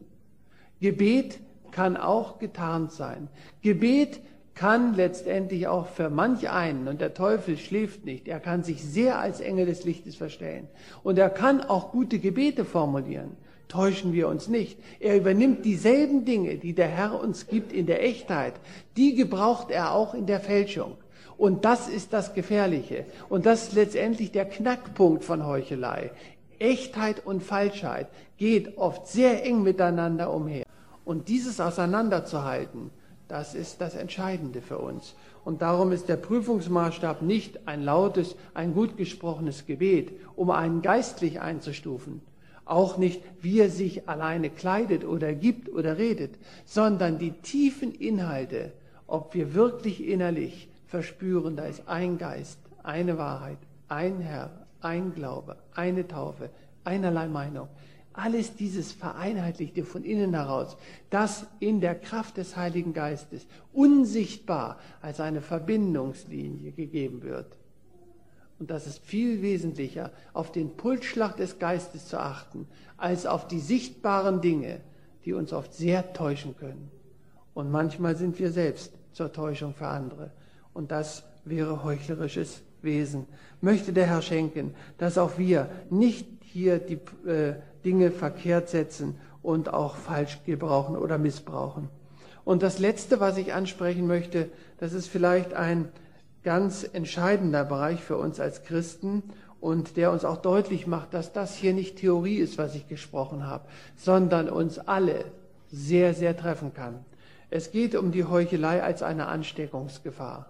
Gebet kann auch getarnt sein. Gebet kann letztendlich auch für manch einen, und der Teufel schläft nicht, er kann sich sehr als Engel des Lichtes verstellen. Und er kann auch gute Gebete formulieren. Täuschen wir uns nicht. Er übernimmt dieselben Dinge, die der Herr uns gibt in der Echtheit, die gebraucht er auch in der Fälschung. Und das ist das Gefährliche. Und das ist letztendlich der Knackpunkt von Heuchelei. Echtheit und Falschheit geht oft sehr eng miteinander umher. Und dieses auseinanderzuhalten, das ist das Entscheidende für uns. Und darum ist der Prüfungsmaßstab nicht ein lautes, ein gut gesprochenes Gebet, um einen geistlich einzustufen. Auch nicht, wie er sich alleine kleidet oder gibt oder redet, sondern die tiefen Inhalte, ob wir wirklich innerlich verspüren, da ist ein Geist, eine Wahrheit, ein Herr, ein Glaube, eine Taufe, einerlei Meinung. Alles dieses Vereinheitlichte von innen heraus, das in der Kraft des Heiligen Geistes unsichtbar als eine Verbindungslinie gegeben wird. Und das ist viel wesentlicher, auf den Pulsschlag des Geistes zu achten, als auf die sichtbaren Dinge, die uns oft sehr täuschen können. Und manchmal sind wir selbst zur Täuschung für andere. Und das wäre heuchlerisches Wesen. Möchte der Herr schenken, dass auch wir nicht hier die Dinge verkehrt setzen und auch falsch gebrauchen oder missbrauchen. Und das Letzte, was ich ansprechen möchte, das ist vielleicht ein ganz entscheidender Bereich für uns als Christen und der uns auch deutlich macht, dass das hier nicht Theorie ist, was ich gesprochen habe, sondern uns alle sehr, sehr treffen kann. Es geht um die Heuchelei als eine Ansteckungsgefahr.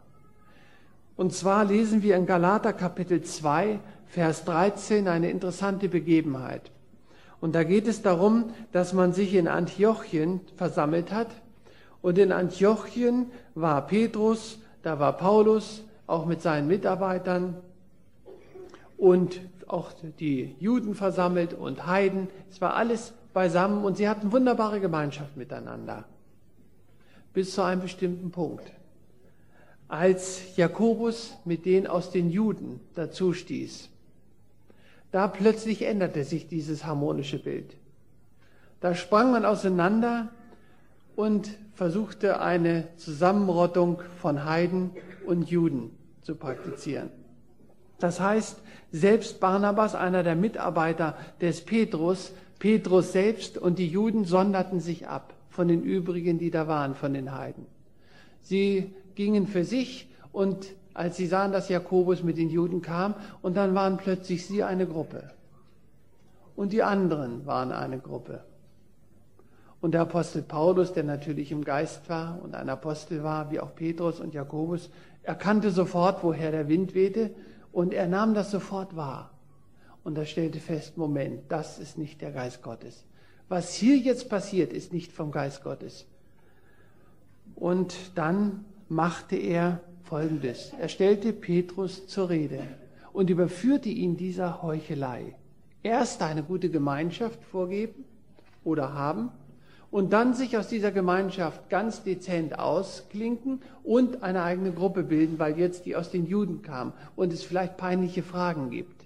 Und zwar lesen wir in Galater Kapitel 2, Vers 13 eine interessante Begebenheit. Und da geht es darum, dass man sich in Antiochien versammelt hat. Und in Antiochien war Petrus, da war Paulus, auch mit seinen Mitarbeitern und auch die Juden versammelt und Heiden. Es war alles beisammen und sie hatten wunderbare Gemeinschaft miteinander. Bis zu einem bestimmten Punkt. Als Jakobus mit denen aus den Juden dazu stieß, da plötzlich änderte sich dieses harmonische Bild. Da sprang man auseinander und versuchte eine Zusammenrottung von Heiden und Juden zu praktizieren. Das heißt, selbst Barnabas, einer der Mitarbeiter des Petrus selbst und die Juden sonderten sich ab von den übrigen, die da waren, von den Heiden. Sie gingen für sich und als sie sahen, dass Jakobus mit den Juden kam, und dann waren plötzlich sie eine Gruppe. Und die anderen waren eine Gruppe. Und der Apostel Paulus, der natürlich im Geist war und ein Apostel war, wie auch Petrus und Jakobus, erkannte sofort, woher der Wind wehte, und er nahm das sofort wahr. Und er stellte fest, Moment, das ist nicht der Geist Gottes. Was hier jetzt passiert, ist nicht vom Geist Gottes. Und dann machte er Folgendes. Er stellte Petrus zur Rede und überführte ihn dieser Heuchelei. Erst eine gute Gemeinschaft vorgeben oder haben und dann sich aus dieser Gemeinschaft ganz dezent ausklinken und eine eigene Gruppe bilden, weil jetzt die aus den Juden kamen und es vielleicht peinliche Fragen gibt.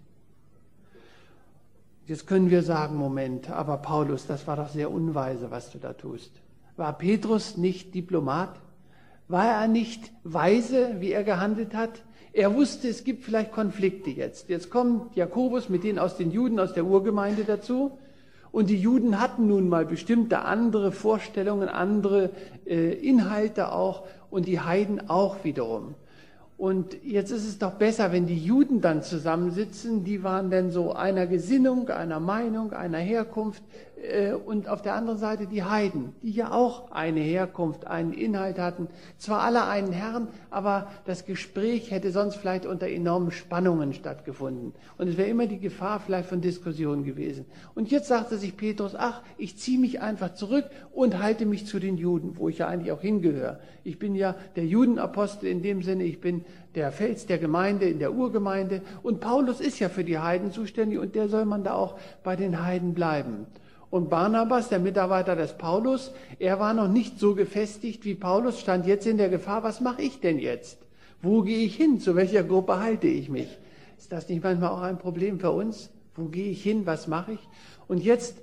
Jetzt können wir sagen, Moment, aber Paulus, das war doch sehr unweise, was du da tust. War Petrus nicht Diplomat? War er nicht weise, wie er gehandelt hat? Er wusste, es gibt vielleicht Konflikte jetzt. Jetzt kommt Jakobus mit denen aus den Juden, aus der Urgemeinde dazu. Und die Juden hatten nun mal bestimmte andere Vorstellungen, andere Inhalte auch und die Heiden auch wiederum. Und jetzt ist es doch besser, wenn die Juden dann zusammensitzen, die waren dann so einer Gesinnung, einer Meinung, einer Herkunft und auf der anderen Seite die Heiden, die ja auch eine Herkunft, einen Inhalt hatten, zwar alle einen Herrn, aber das Gespräch hätte sonst vielleicht unter enormen Spannungen stattgefunden und es wäre immer die Gefahr vielleicht von Diskussionen gewesen. Und jetzt sagte sich Petrus, ach, ich ziehe mich einfach zurück und halte mich zu den Juden, wo ich ja eigentlich auch hingehöre. Ich bin ja der Judenapostel in dem Sinne, ich bin der Fels der Gemeinde, in der Urgemeinde. Und Paulus ist ja für die Heiden zuständig und der soll man da auch bei den Heiden bleiben. Und Barnabas, der Mitarbeiter des Paulus, er war noch nicht so gefestigt wie Paulus, stand jetzt in der Gefahr, was mache ich denn jetzt? Wo gehe ich hin? Zu welcher Gruppe halte ich mich? Ist das nicht manchmal auch ein Problem für uns? Wo gehe ich hin? Was mache ich? Und jetzt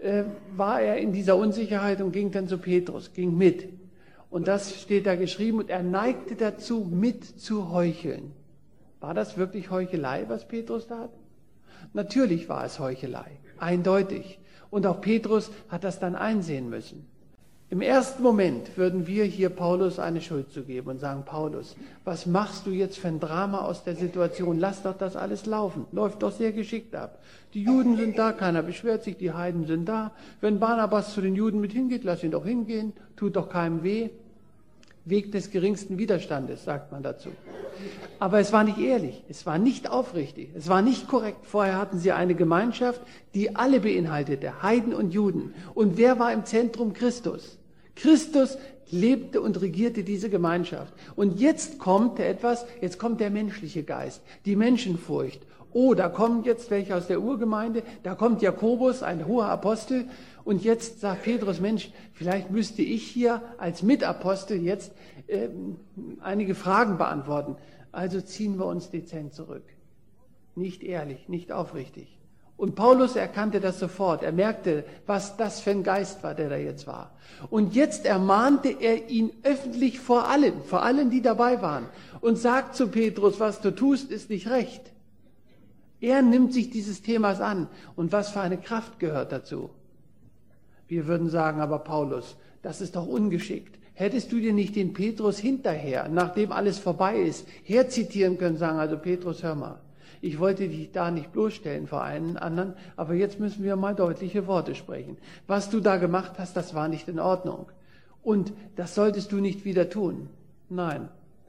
war er in dieser Unsicherheit und ging dann zu Petrus, ging mit. Und das steht da geschrieben, und er neigte dazu, mit zu heucheln. War das wirklich Heuchelei, was Petrus tat? Natürlich war es Heuchelei, eindeutig. Und auch Petrus hat das dann einsehen müssen. Im ersten Moment würden wir hier Paulus eine Schuld zugeben und sagen, Paulus, was machst du jetzt für ein Drama aus der Situation? Lass doch das alles laufen. Läuft doch sehr geschickt ab. Die Juden sind da, keiner beschwert sich, die Heiden sind da. Wenn Barnabas zu den Juden mit hingeht, lass ihn doch hingehen, tut doch keinem weh. Weg des geringsten Widerstandes, sagt man dazu. Aber es war nicht ehrlich, es war nicht aufrichtig, es war nicht korrekt. Vorher hatten sie eine Gemeinschaft, die alle beinhaltete, Heiden und Juden. Und wer war im Zentrum? Christus. Christus lebte und regierte diese Gemeinschaft. Und jetzt kommt jetzt kommt der menschliche Geist, die Menschenfurcht. Oh, da kommen jetzt welche aus der Urgemeinde, da kommt Jakobus, ein hoher Apostel. Und jetzt sagt Petrus, Mensch, vielleicht müsste ich hier als Mitapostel jetzt einige Fragen beantworten. Also ziehen wir uns dezent zurück. Nicht ehrlich, nicht aufrichtig. Und Paulus erkannte das sofort. Er merkte, was das für ein Geist war, der da jetzt war. Und jetzt ermahnte er ihn öffentlich vor allen, die dabei waren, und sagt zu Petrus, was du tust, ist nicht recht. Er nimmt sich dieses Themas an. Und was für eine Kraft gehört dazu? Wir würden sagen, aber Paulus, das ist doch ungeschickt. Hättest du dir nicht den Petrus hinterher, nachdem alles vorbei ist, herzitieren können, sagen, also Petrus, hör mal, ich wollte dich da nicht bloßstellen vor einen anderen, aber jetzt müssen wir mal deutliche Worte sprechen. Was du da gemacht hast, das war nicht in Ordnung. Und das solltest du nicht wieder tun. Nein.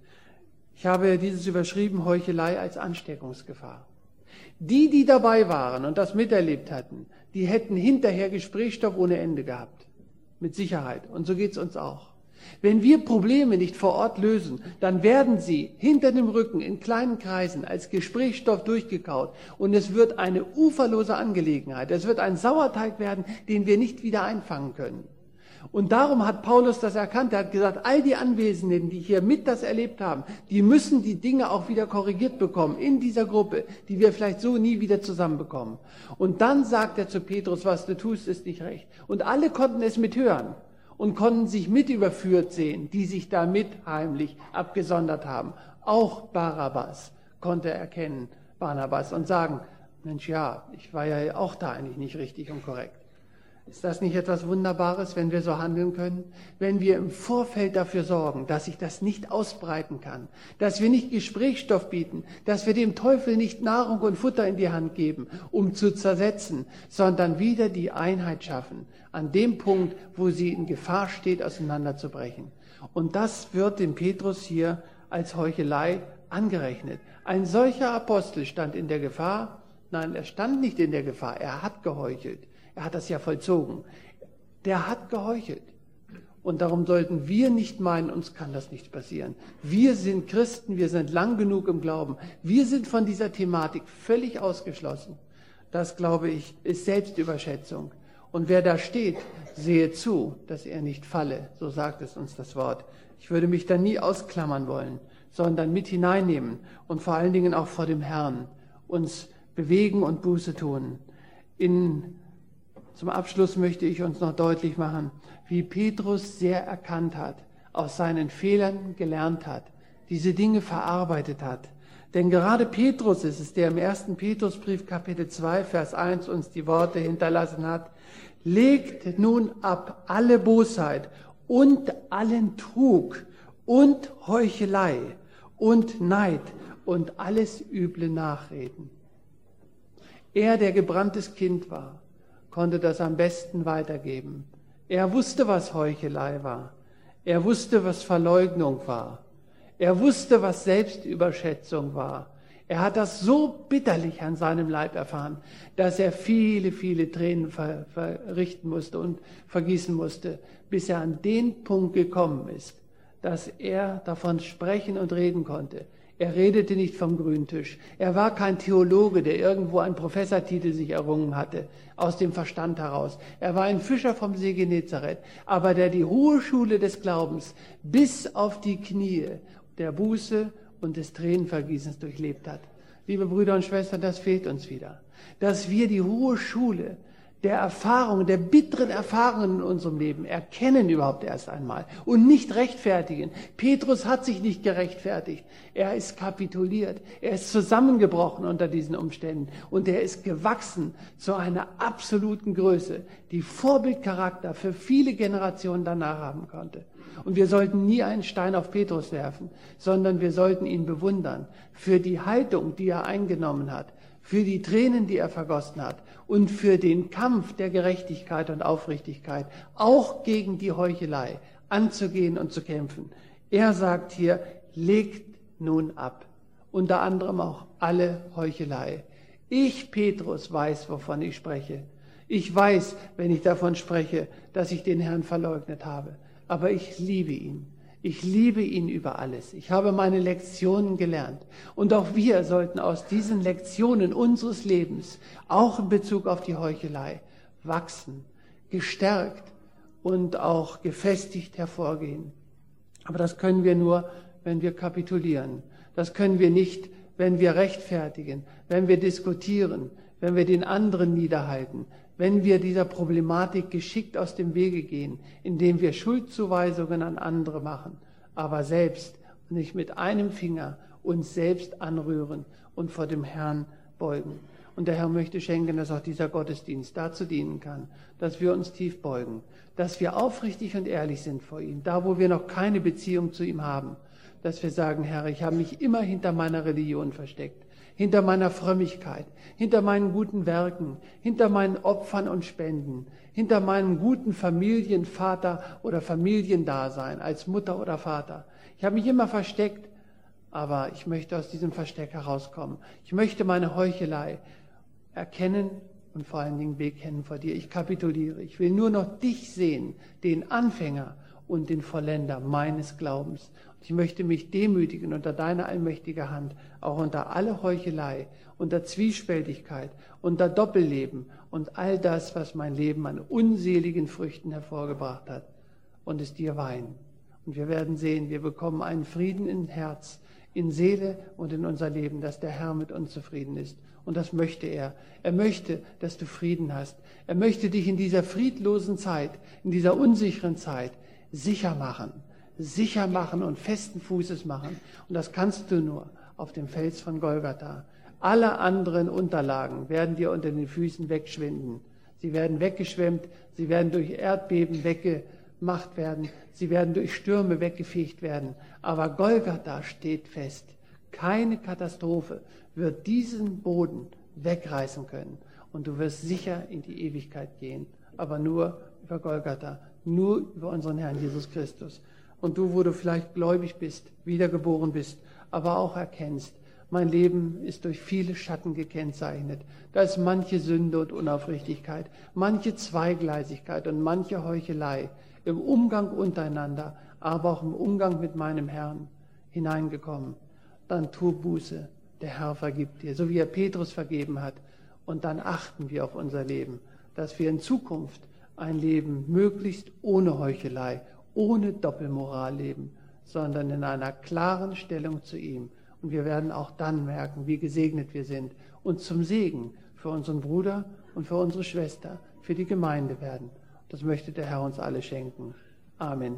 Ich habe dieses überschrieben, Heuchelei als Ansteckungsgefahr. Die dabei waren und das miterlebt hatten, die hätten hinterher Gesprächsstoff ohne Ende gehabt. Mit Sicherheit. Und so geht's uns auch. Wenn wir Probleme nicht vor Ort lösen, dann werden sie hinter dem Rücken in kleinen Kreisen als Gesprächsstoff durchgekaut und es wird eine uferlose Angelegenheit. Es wird ein Sauerteig werden, den wir nicht wieder einfangen können. Und darum hat Paulus das erkannt. Er hat gesagt, all die Anwesenden, die hier mit das erlebt haben, die müssen die Dinge auch wieder korrigiert bekommen in dieser Gruppe, die wir vielleicht so nie wieder zusammenbekommen. Und dann sagt er zu Petrus, was du tust, ist nicht recht. Und alle konnten es mithören und konnten sich mit überführt sehen, die sich damit heimlich abgesondert haben. Auch Barabbas konnte erkennen, Barnabas, und sagen, Mensch, ja, ich war ja auch da eigentlich nicht richtig und korrekt. Ist das nicht etwas Wunderbares, wenn wir so handeln können? Wenn wir im Vorfeld dafür sorgen, dass sich das nicht ausbreiten kann, dass wir nicht Gesprächsstoff bieten, dass wir dem Teufel nicht Nahrung und Futter in die Hand geben, um zu zersetzen, sondern wieder die Einheit schaffen, an dem Punkt, wo sie in Gefahr steht, auseinanderzubrechen. Und das wird dem Petrus hier als Heuchelei angerechnet. Ein solcher Apostel stand in der Gefahr. Nein, er stand nicht in der Gefahr, er hat geheuchelt. Er hat das ja vollzogen. Der hat geheuchelt. Und darum sollten wir nicht meinen, uns kann das nicht passieren. Wir sind Christen, wir sind lang genug im Glauben. Wir sind von dieser Thematik völlig ausgeschlossen. Das, glaube ich, ist Selbstüberschätzung. Und wer da steht, sehe zu, dass er nicht falle. So sagt es uns das Wort. Ich würde mich da nie ausklammern wollen, sondern mit hineinnehmen und vor allen Dingen auch vor dem Herrn uns bewegen und Buße tun. Zum Abschluss möchte ich uns noch deutlich machen, wie Petrus sehr erkannt hat, aus seinen Fehlern gelernt hat, diese Dinge verarbeitet hat. Denn gerade Petrus ist es, der im 1. Petrusbrief Kapitel 2, Vers 1 uns die Worte hinterlassen hat, legt nun ab alle Bosheit und allen Trug und Heuchelei und Neid und alles üble Nachreden. Er, der gebranntes Kind war, konnte das am besten weitergeben. Er wusste, was Heuchelei war. Er wusste, was Verleugnung war. Er wusste, was Selbstüberschätzung war. Er hat das so bitterlich an seinem Leib erfahren, dass er viele, viele Tränen verrichten musste und vergießen musste, bis er an den Punkt gekommen ist, dass er davon sprechen und reden konnte. Er redete nicht vom Grüntisch. Er war kein Theologe, der irgendwo einen Professortitel sich errungen hatte, aus dem Verstand heraus. Er war ein Fischer vom See Genezareth, aber der die hohe Schule des Glaubens bis auf die Knie der Buße und des Tränenvergießens durchlebt hat. Liebe Brüder und Schwestern, das fehlt uns wieder. Dass wir die hohe Schule der Erfahrungen, der bitteren Erfahrungen in unserem Leben erkennen überhaupt erst einmal und nicht rechtfertigen. Petrus hat sich nicht gerechtfertigt. Er ist kapituliert. Er ist zusammengebrochen unter diesen Umständen und er ist gewachsen zu einer absoluten Größe, die Vorbildcharakter für viele Generationen danach haben konnte. Und wir sollten nie einen Stein auf Petrus werfen, sondern wir sollten ihn bewundern für die Haltung, die er eingenommen hat, für die Tränen, die er vergossen hat und für den Kampf der Gerechtigkeit und Aufrichtigkeit, auch gegen die Heuchelei anzugehen und zu kämpfen. Er sagt hier, legt nun ab, unter anderem auch alle Heuchelei. Ich, Petrus, weiß, wovon ich spreche. Ich weiß, wenn ich davon spreche, dass ich den Herrn verleugnet habe. Aber ich liebe ihn. Ich liebe ihn über alles. Ich habe meine Lektionen gelernt. Und auch wir sollten aus diesen Lektionen unseres Lebens, auch in Bezug auf die Heuchelei, wachsen, gestärkt und auch gefestigt hervorgehen. Aber das können wir nur, wenn wir kapitulieren. Das können wir nicht, wenn wir rechtfertigen, wenn wir diskutieren, wenn wir den anderen niederhalten, wenn wir dieser Problematik geschickt aus dem Wege gehen, indem wir Schuldzuweisungen an andere machen, aber selbst nicht mit einem Finger uns selbst anrühren und vor dem Herrn beugen. Und der Herr möchte schenken, dass auch dieser Gottesdienst dazu dienen kann, dass wir uns tief beugen, dass wir aufrichtig und ehrlich sind vor ihm, da wo wir noch keine Beziehung zu ihm haben, dass wir sagen, Herr, ich habe mich immer hinter meiner Religion versteckt, hinter meiner Frömmigkeit, hinter meinen guten Werken, hinter meinen Opfern und Spenden, hinter meinem guten Familienvater oder Familiendasein als Mutter oder Vater. Ich habe mich immer versteckt, aber ich möchte aus diesem Versteck herauskommen. Ich möchte meine Heuchelei erkennen und vor allen Dingen bekennen vor dir. Ich kapituliere. Ich will nur noch dich sehen, den Anfänger und den Vollender meines Glaubens. Ich möchte mich demütigen unter deiner allmächtigen Hand, auch unter alle Heuchelei, unter Zwiespältigkeit, unter Doppelleben und all das, was mein Leben an unseligen Früchten hervorgebracht hat, und es dir weihen. Und wir werden sehen, wir bekommen einen Frieden in Herz, in Seele und in unser Leben, dass der Herr mit uns zufrieden ist. Und das möchte er. Er möchte, dass du Frieden hast. Er möchte dich in dieser friedlosen Zeit, in dieser unsicheren Zeit sicher machen und festen Fußes machen. Und das kannst du nur auf dem Fels von Golgatha. Alle anderen Unterlagen werden dir unter den Füßen wegschwinden. Sie werden weggeschwemmt, sie werden durch Erdbeben weggemacht werden, sie werden durch Stürme weggefegt werden. Aber Golgatha steht fest. Keine Katastrophe wird diesen Boden wegreißen können. Und du wirst sicher in die Ewigkeit gehen. Aber nur über Golgatha, nur über unseren Herrn Jesus Christus. Und du, wo du vielleicht gläubig bist, wiedergeboren bist, aber auch erkennst, mein Leben ist durch viele Schatten gekennzeichnet. Da ist manche Sünde und Unaufrichtigkeit, manche Zweigleisigkeit und manche Heuchelei im Umgang untereinander, aber auch im Umgang mit meinem Herrn hineingekommen. Dann tu Buße, der Herr vergibt dir, so wie er Petrus vergeben hat. Und dann achten wir auf unser Leben, dass wir in Zukunft ein Leben möglichst ohne Heuchelei, ohne Doppelmoral leben, sondern in einer klaren Stellung zu ihm. Und wir werden auch dann merken, wie gesegnet wir sind und zum Segen für unseren Bruder und für unsere Schwester, für die Gemeinde werden. Das möchte der Herr uns alle schenken. Amen.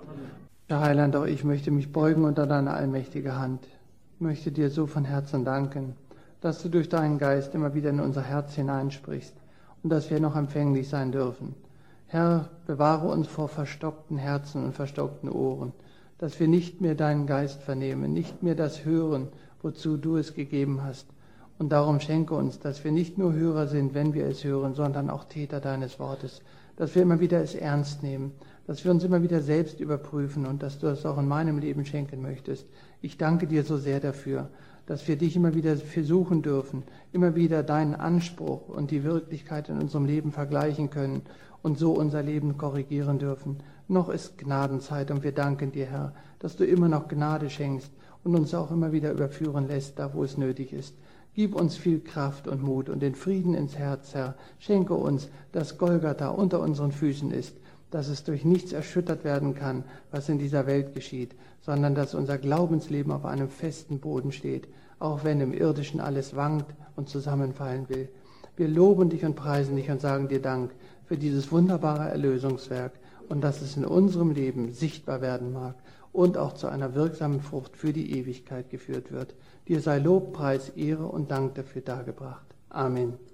Herr Heiland, auch ich möchte mich beugen unter deine allmächtige Hand. Ich möchte dir so von Herzen danken, dass du durch deinen Geist immer wieder in unser Herz hineinsprichst und dass wir noch empfänglich sein dürfen. Herr, bewahre uns vor verstockten Herzen und verstockten Ohren, dass wir nicht mehr deinen Geist vernehmen, nicht mehr das hören, wozu du es gegeben hast. Und darum schenke uns, dass wir nicht nur Hörer sind, wenn wir es hören, sondern auch Täter deines Wortes, dass wir immer wieder es ernst nehmen, dass wir uns immer wieder selbst überprüfen und dass du es auch in meinem Leben schenken möchtest. Ich danke dir so sehr dafür, dass wir dich immer wieder versuchen dürfen, immer wieder deinen Anspruch und die Wirklichkeit in unserem Leben vergleichen können und so unser Leben korrigieren dürfen. Noch ist Gnadenzeit und wir danken dir, Herr, dass du immer noch Gnade schenkst und uns auch immer wieder überführen lässt, da wo es nötig ist. Gib uns viel Kraft und Mut und den Frieden ins Herz, Herr. Schenke uns, dass Golgatha unter unseren Füßen ist, dass es durch nichts erschüttert werden kann, was in dieser Welt geschieht, sondern dass unser Glaubensleben auf einem festen Boden steht, auch wenn im Irdischen alles wankt und zusammenfallen will. Wir loben dich und preisen dich und sagen dir Dank für dieses wunderbare Erlösungswerk und dass es in unserem Leben sichtbar werden mag und auch zu einer wirksamen Frucht für die Ewigkeit geführt wird. Dir sei Lob, Preis, Ehre und Dank dafür dargebracht. Amen.